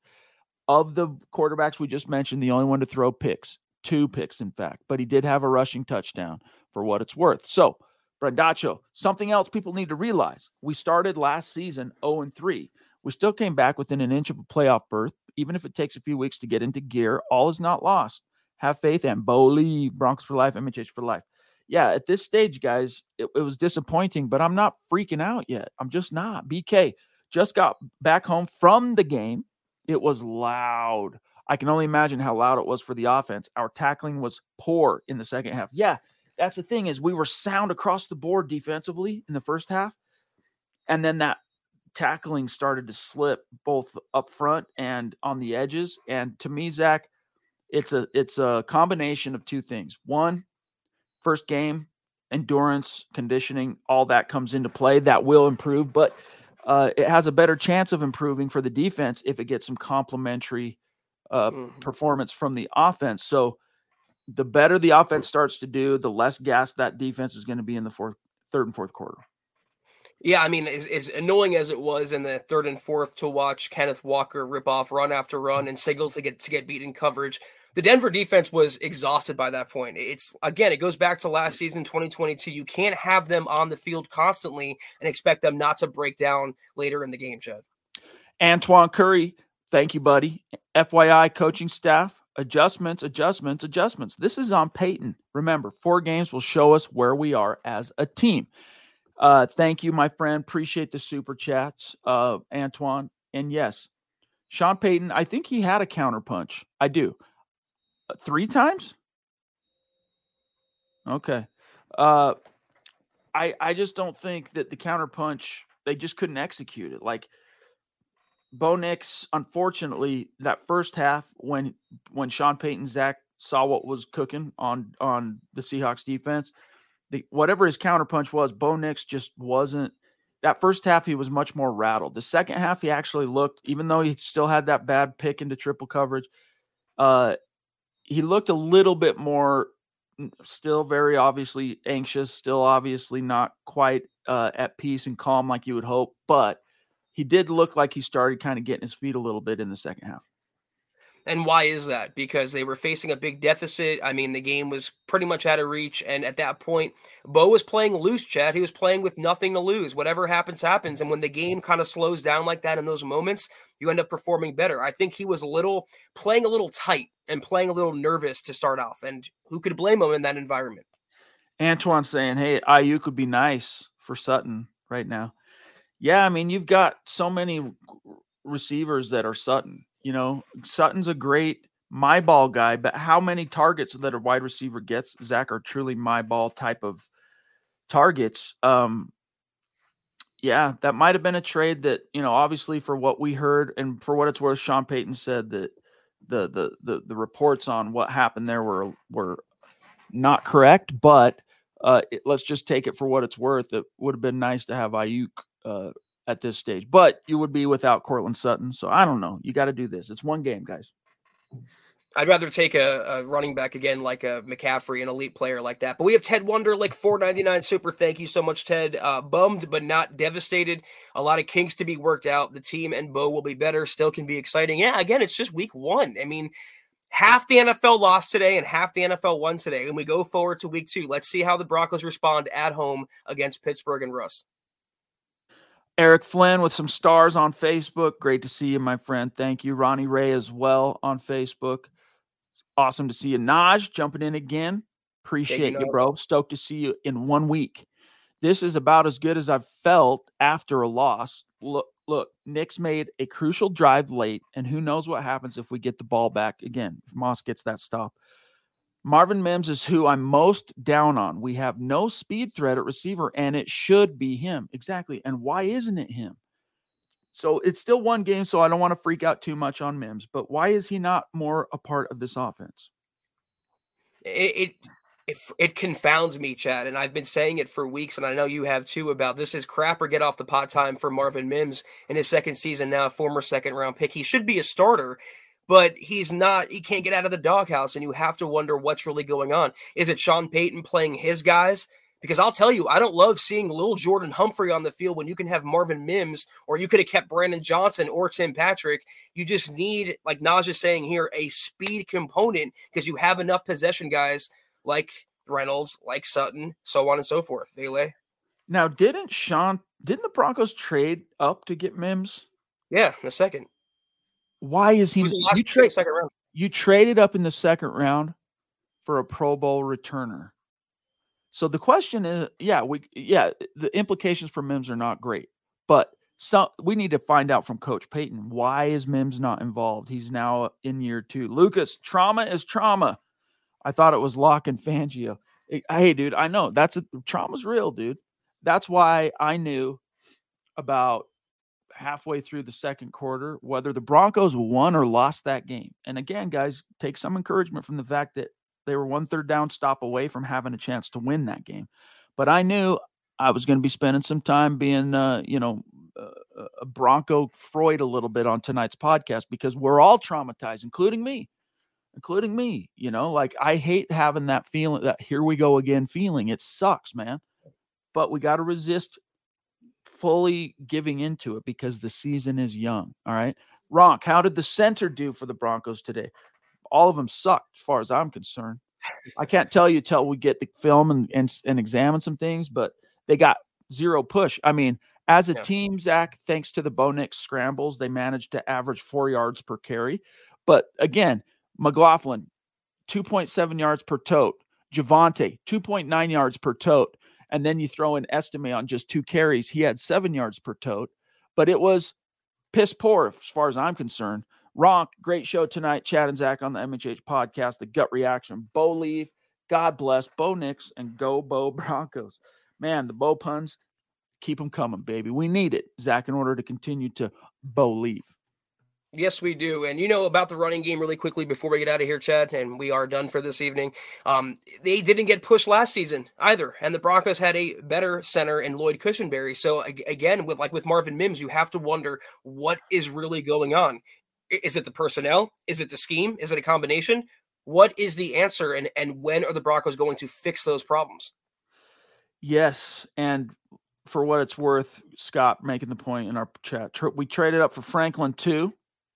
Of the quarterbacks we just mentioned, the only one to throw picks. 2 picks, in fact. But he did have a rushing touchdown for what it's worth. So, Brandaccio, something else people need to realize. We started last season 0-3. We still came back within an inch of a playoff berth. Even if it takes a few weeks to get into gear, all is not lost. Have faith and believe. Broncos for life, MHH for life. Yeah, at this stage, guys, it was disappointing, but I'm not freaking out yet. I'm just not. BK just got back home from the game. It was loud. I can only imagine how loud it was for the offense. Our tackling was poor in the second half. Yeah, that's the thing is we were sound across the board defensively in the first half. And then that tackling started to slip both up front and on the edges. And to me, Zach, it's a combination of 2 things. One, first game, endurance, conditioning, all that comes into play. That will improve, but it has a better chance of improving for the defense if it gets some complementary performance from the offense. So the better the offense starts to do, the less gas that defense is going to be in the third and fourth quarter. Yeah, I mean, as annoying as it was in the third and fourth to watch Kenneth Walker rip off run after run and signal to get beat in coverage, the Denver defense was exhausted by that point. It goes back to last season, 2022. You can't have them on the field constantly and expect them not to break down later in the game, Chad. Antoine Curry, thank you, buddy. FYI, coaching staff, adjustments. This is on Peyton. Remember, 4 games will show us where we are as a team. Thank you, my friend. Appreciate the super chats, Antoine. And yes, Sean Payton, I think he had a counterpunch. I do. 3 times? Okay. I just don't think that the counterpunch, they just couldn't execute it. Like Bo Nix, unfortunately, that first half when Sean Payton, Zach saw what was cooking on the Seahawks defense, whatever his counterpunch was, Bo Nix just wasn't. That first half, he was much more rattled. The second half, he actually looked, even though he still had that bad pick into triple coverage, he looked a little bit more, still very obviously anxious, still obviously not quite at peace and calm like you would hope, but he did look like he started kind of getting his feet a little bit in the second half. And why is that? Because they were facing a big deficit. I mean, the game was pretty much out of reach. And at that point, Bo was playing loose, Chad. He was playing with nothing to lose. Whatever happens, happens. And when the game kind of slows down like that in those moments, you end up performing better. I think he was playing a little tight and playing a little nervous to start off. And who could blame him in that environment? Antoine saying, hey, Ayuk would be nice for Sutton right now. Yeah, I mean, you've got so many receivers that are Sutton. You know, Sutton's a great my ball guy, but how many targets that a wide receiver gets, Zach, are truly my ball type of targets? Yeah, that might have been a trade that, you know, obviously for what we heard and for what it's worth, Sean Payton said that the reports on what happened there were not correct, but let's just take it for what it's worth. It would have been nice to have Ayuk at this stage, but you would be without Courtland Sutton. So I don't know. You got to do this. It's one game, guys. I'd rather take a running back again, like a McCaffrey, an elite player like that. But we have Ted Wonder, like $4.99 super. Thank you so much, Ted. Bummed, but not devastated. A lot of kinks to be worked out. The team and Bo will be better. Still can be exciting. Yeah, again, it's just week 1. I mean, half the NFL lost today and half the NFL won today. And we go forward to week 2. Let's see how the Broncos respond at home against Pittsburgh and Russ. Eric Flynn with some stars on Facebook. Great to see you, my friend. Thank you. Ronnie Ray as well on Facebook. Awesome to see you. Naj jumping in again. Appreciate you, bro. Stoked to see you in 1 week. This is about as good as I've felt after a loss. Look, Nick's made a crucial drive late, and who knows what happens if we get the ball back again, if Moss gets that stop. Marvin Mims is who I'm most down on. We have no speed threat at receiver, and it should be him. Exactly. And why isn't it him? So it's still one game, so I don't want to freak out too much on Mims, but why is he not more a part of this offense? It confounds me, Chad, and I've been saying it for weeks, and I know you have too, about this is crap or get off the pot time for Marvin Mims in his second season now, former second-round pick. He should be a starter, but he's not. He can't get out of the doghouse, and you have to wonder what's really going on. Is it Sean Payton playing his guys? Because I'll tell you, I don't love seeing Lil Jordan Humphrey on the field when you can have Marvin Mims, or you could have kept Brandon Johnson or Tim Patrick. You just need, like Naj is saying here, a speed component because you have enough possession guys like Reynolds, like Sutton, so on and so forth. Vele. Now, didn't the Broncos trade up to get Mims? Yeah, in the second. Why is he? Second round. You traded up in the second round for a Pro Bowl returner. So the question is, the implications for Mims are not great, but we need to find out from Coach Payton, why is Mims not involved? He's now in year 2. Lucas, trauma is trauma. I thought it was Locke and Fangio. Hey, dude, I know trauma's real, dude. That's why I knew about halfway through the second quarter whether the Broncos won or lost that game. And again, guys, take some encouragement from the fact that they were 1 third down stop away from having a chance to win that game. But I knew I was going to be spending some time being, a Bronco Freud a little bit on tonight's podcast because we're all traumatized, including me. Like I hate having that feeling, that here we go again feeling. It sucks, man. But we got to resist fully giving into it because the season is young. All right. Ronk, how did the center do for the Broncos today? All of them sucked as far as I'm concerned. I can't tell you till we get the film and examine some things, but they got 0 push. I mean, as a team, Zach, thanks to the Bo Nix scrambles, they managed to average 4 yards per carry. But again, McLaughlin, 2.7 yards per tote. Javonte, 2.9 yards per tote. And then you throw in Estime on just 2 carries. He had 7 yards per tote. But it was piss poor as far as I'm concerned. Ronk, great show tonight. Chad and Zach on the MHH podcast, the gut reaction. Bo leave. God bless. Bo Nix and go Bo Broncos. Man, the Bo puns, keep them coming, baby. We need it, Zach, in order to continue to Bo leave. Yes, we do. And about the running game really quickly before we get out of here, Chad, and we are done for this evening. They didn't get pushed last season either. And the Broncos had a better center in Lloyd Cushenberry. So again, with Marvin Mims, you have to wonder what is really going on. Is it the personnel? Is it the scheme? Is it a combination? What is the answer? And when are the Broncos going to fix those problems? Yes. And for what it's worth, Scott making the point in our chat, we traded up for Franklin too.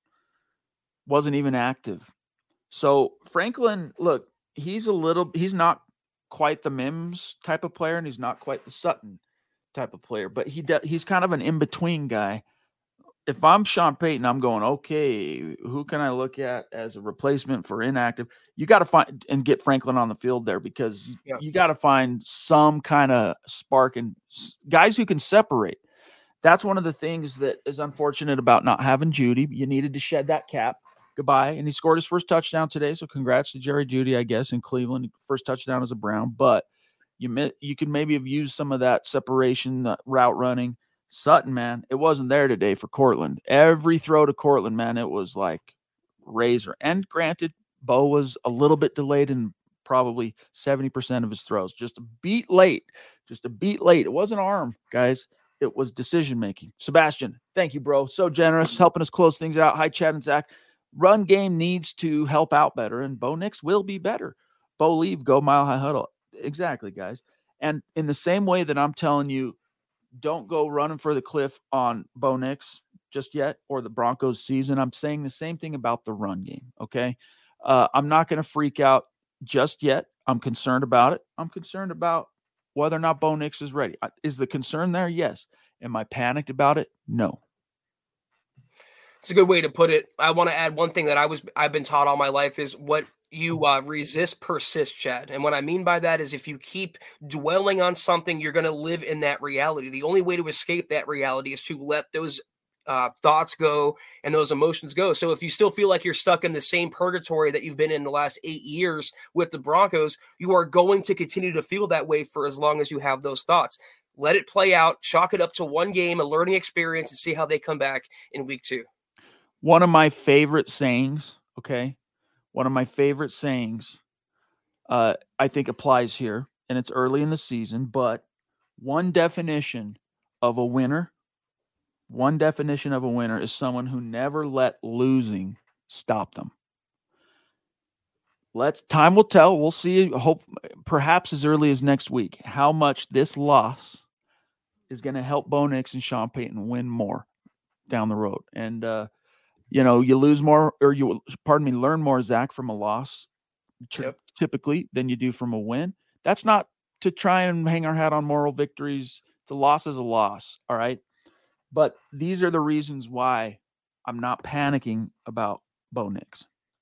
Wasn't even active. So Franklin, look, he's not quite the Mims type of player, and he's not quite the Sutton type of player, but he's kind of an in-between guy. If I'm Sean Payton, I'm going, okay, who can I look at as a replacement for inactive? You got to find and get Franklin on the field there because you got to find some kind of spark and guys who can separate. That's one of the things that is unfortunate about not having Jeudy. You needed to shed that cap. Goodbye. And he scored his first touchdown today. So congrats to Jerry Jeudy, I guess, in Cleveland. First touchdown as a Brown. But you could maybe have used some of that separation, route running. Sutton, man, it wasn't there today for Cortland. Every throw to Cortland, man, it was like razor. And granted, Bo was a little bit delayed in probably 70% of his throws. Just a beat late. It wasn't arm, guys. It was decision-making. Sebastian, thank you, bro. So generous, helping us close things out. Hi, Chad and Zach. Run game needs to help out better, and Bo Nix will be better. Bo leave, go Mile High Huddle. Exactly, guys. And in the same way that I'm telling you, don't go running for the cliff on Bo Nix just yet or the Broncos season, I'm saying the same thing about the run game, okay? I'm not going to freak out just yet. I'm concerned about it. I'm concerned about whether or not Bo Nix is ready. Is the concern there? Yes. Am I panicked about it? No. It's a good way to put it. I want to add one thing that I've been taught all my life is what you resist persists, Chad. And what I mean by that is if you keep dwelling on something, you're going to live in that reality. The only way to escape that reality is to let those thoughts go and those emotions go. So if you still feel like you're stuck in the same purgatory that you've been in the last 8 years with the Broncos, you are going to continue to feel that way for as long as you have those thoughts. Let it play out, chalk it up to one game, a learning experience, and see how they come back in week 2. One of my favorite sayings, okay? One of my favorite sayings, I think applies here, and it's early in the season, but one definition of a winner is someone who never let losing stop them. Time will tell. We'll see, perhaps as early as next week, how much this loss is going to help Bo Nix and Sean Payton win more down the road. And, you lose more, or learn more, Zach, from a loss typically than you do from a win. That's not to try and hang our hat on moral victories. The loss is a loss. All right. But these are the reasons why I'm not panicking about Bo Nix.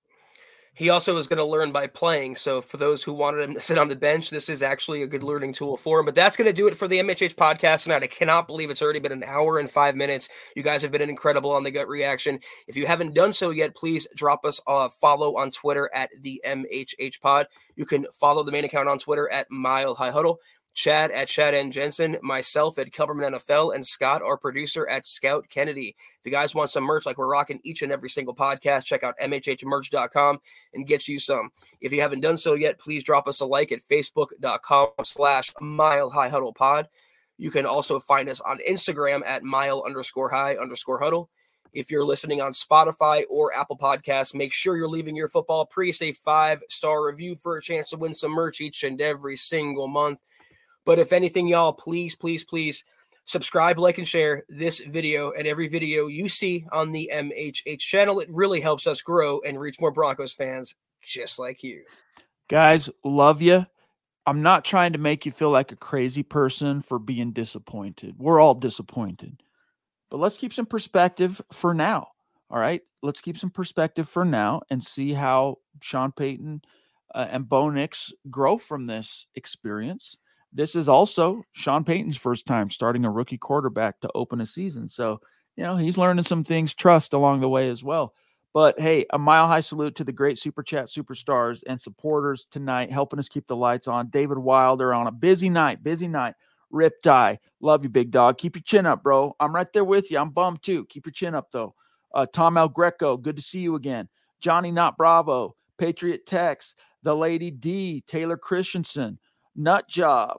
He also is going to learn by playing. So for those who wanted him to sit on the bench, this is actually a good learning tool for him. But that's going to do it for the MHH podcast tonight. I cannot believe it's already been an hour and 5 minutes. You guys have been incredible on the gut reaction. If you haven't done so yet, please drop us a follow on Twitter at the MHH pod. You can follow the main account on Twitter at Mile High Huddle. Chad at Chad N. Jensen, myself at Kelberman NFL, and Scott, our producer, at Scout Kennedy. If you guys want some merch like we're rocking each and every single podcast, check out mhhmerch.com and get you some. If you haven't done so yet, please drop us a like at facebook.com/Mile High Huddle Pod. You can also find us on Instagram at Mile_High_Huddle. If you're listening on Spotify or Apple Podcasts, make sure you're leaving your football priest a 5-star review for a chance to win some merch each and every single month. But if anything, y'all, please subscribe, like, and share this video and every video you see on the MHH channel. It really helps us grow and reach more Broncos fans just like you. Guys, love you. I'm not trying to make you feel like a crazy person for being disappointed. We're all disappointed. But let's keep some perspective for now. All right? Let's keep some perspective for now and see how Sean Payton and Bo Nix grow from this experience. This is also Sean Payton's first time starting a rookie quarterback to open a season. So, he's learning some things, trust along the way as well. But hey, a mile high salute to the great Super Chat superstars and supporters tonight, helping us keep the lights on. David Wilder on a busy night. Rip Dye. Love you, big dog. Keep your chin up, bro. I'm right there with you. I'm bummed too. Keep your chin up though. Tom El Greco, good to see you again. Johnny Not Bravo, Patriot Tex, The Lady D, Taylor Christensen, Nut Job,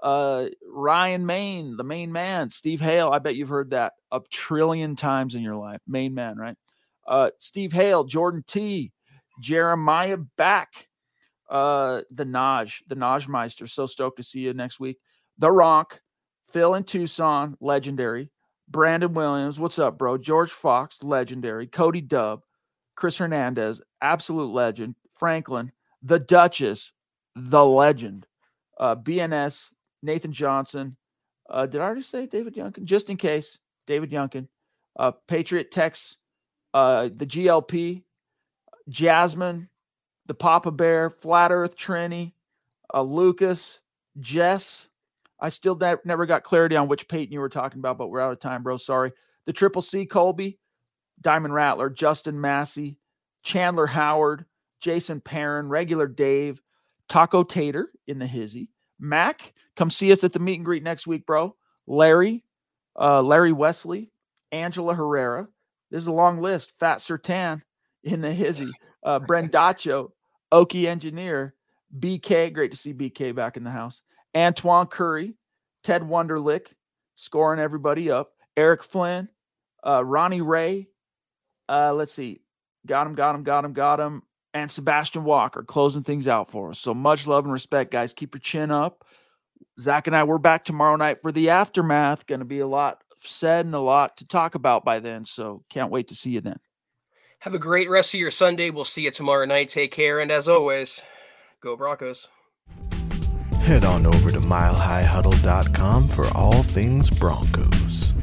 Ryan Main, the main man, Steve Hale. I bet you've heard that a trillion times in your life. Main man, right? Steve Hale, Jordan T, Jeremiah Back, the Naj Meister. So stoked to see you next week. The Ronk, Phil in Tucson, legendary. Brandon Williams, what's up, bro? George Fox, legendary. Cody Dubb, Chris Hernandez, absolute legend. Franklin, the Duchess, the legend. BNS, Nathan Johnson. Did I already say David Youngkin? Just in case, David Youngkin. Patriot Tex, the GLP, Jasmine, the Papa Bear, Flat Earth Trini, Lucas, Jess. I still never got clarity on which Peyton you were talking about, but we're out of time, bro. Sorry. The Triple C, Colby, Diamond Rattler, Justin Massey, Chandler Howard, Jason Perrin, Regular Dave, Taco Tater in the hizzy, Mac, come see us at the meet and greet next week, bro. Larry Wesley, Angela Herrera. This is a long list. Fat Sertan in the hizzy, Brendacho, Okie Engineer, BK. Great to see BK back in the house. Antoine Curry, Ted Wunderlich, scoring everybody up. Eric Flynn, Ronnie Ray. Let's see. Got him. And Sebastian Walker closing things out for us. So much love and respect, guys. Keep your chin up. Zach and I, we're back tomorrow night for the aftermath. Going to be a lot said and a lot to talk about by then. So can't wait to see you then. Have a great rest of your Sunday. We'll see you tomorrow night. Take care. And as always, go Broncos. Head on over to milehighhuddle.com for all things Broncos.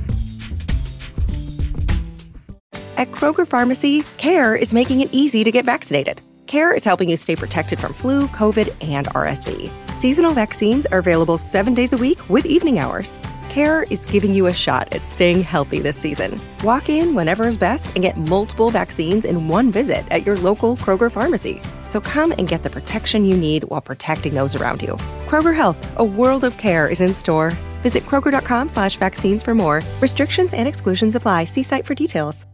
At Kroger Pharmacy, CARE is making it easy to get vaccinated. CARE is helping you stay protected from flu, COVID, and RSV. Seasonal vaccines are available 7 days a week with evening hours. CARE is giving you a shot at staying healthy this season. Walk in whenever is best and get multiple vaccines in one visit at your local Kroger Pharmacy. So come and get the protection you need while protecting those around you. Kroger Health, a world of care is in store. Visit Kroger.com/vaccines for more. Restrictions and exclusions apply. See site for details.